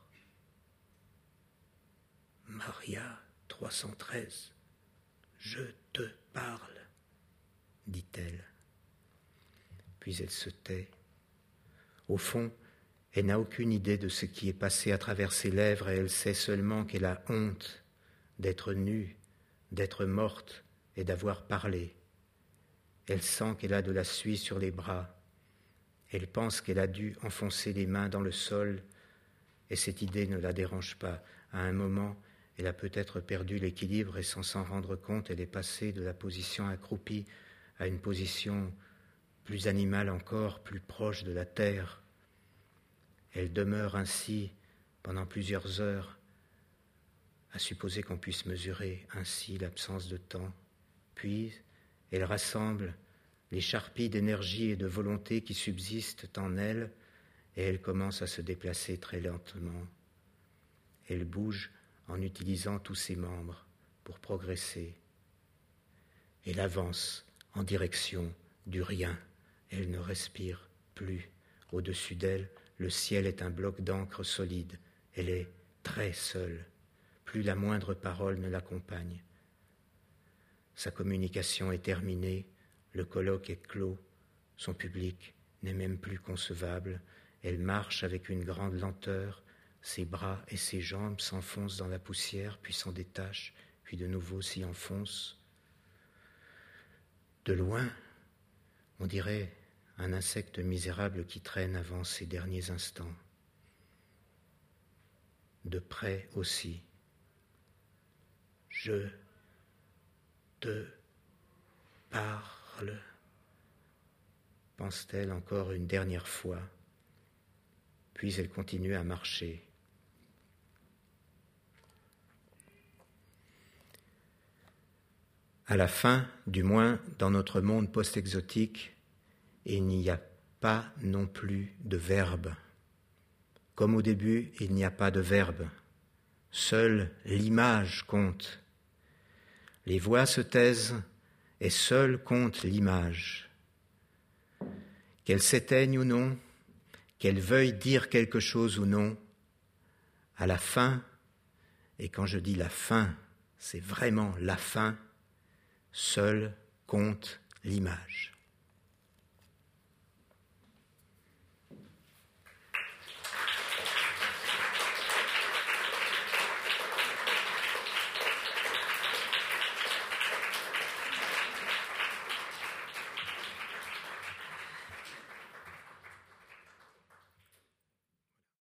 Maria 313, je te parle, dit-elle. Puis elle se tait. Au fond, elle n'a aucune idée de ce qui est passé à travers ses lèvres et elle sait seulement qu'elle a honte d'être nue, d'être morte et d'avoir parlé. Elle sent qu'elle a de la suie sur les bras. Elle pense qu'elle a dû enfoncer les mains dans le sol et cette idée ne la dérange pas. À un moment, elle a peut-être perdu l'équilibre et sans s'en rendre compte, elle est passée de la position accroupie à une position plus animale encore, plus proche de la terre. Elle demeure ainsi pendant plusieurs heures, à supposer qu'on puisse mesurer ainsi l'absence de temps. Puis, elle rassemble les charpilles d'énergie et de volonté qui subsistent en elle et elle commence à se déplacer très lentement. Elle bouge en utilisant tous ses membres pour progresser. Elle avance en direction du rien. Elle ne respire plus. Au-dessus d'elle, le ciel est un bloc d'encre solide. Elle est très seule. Plus la moindre parole ne l'accompagne. Sa communication est terminée, le colloque est clos, son public n'est même plus concevable. Elle marche avec une grande lenteur, ses bras et ses jambes s'enfoncent dans la poussière, puis s'en détachent, puis de nouveau s'y enfoncent. De loin, on dirait un insecte misérable qui traîne avant ses derniers instants. De près aussi. Je te parle, pense-t-elle encore une dernière fois, puis elle continue à marcher. À la fin, du moins dans notre monde post-exotique, il n'y a pas non plus de verbe. Comme au début, il n'y a pas de verbe. Seule l'image compte. Les voix se taisent et seule compte l'image. Qu'elle s'éteigne ou non, qu'elle veuille dire quelque chose ou non, à la fin, et quand je dis la fin, c'est vraiment la fin, seule compte l'image.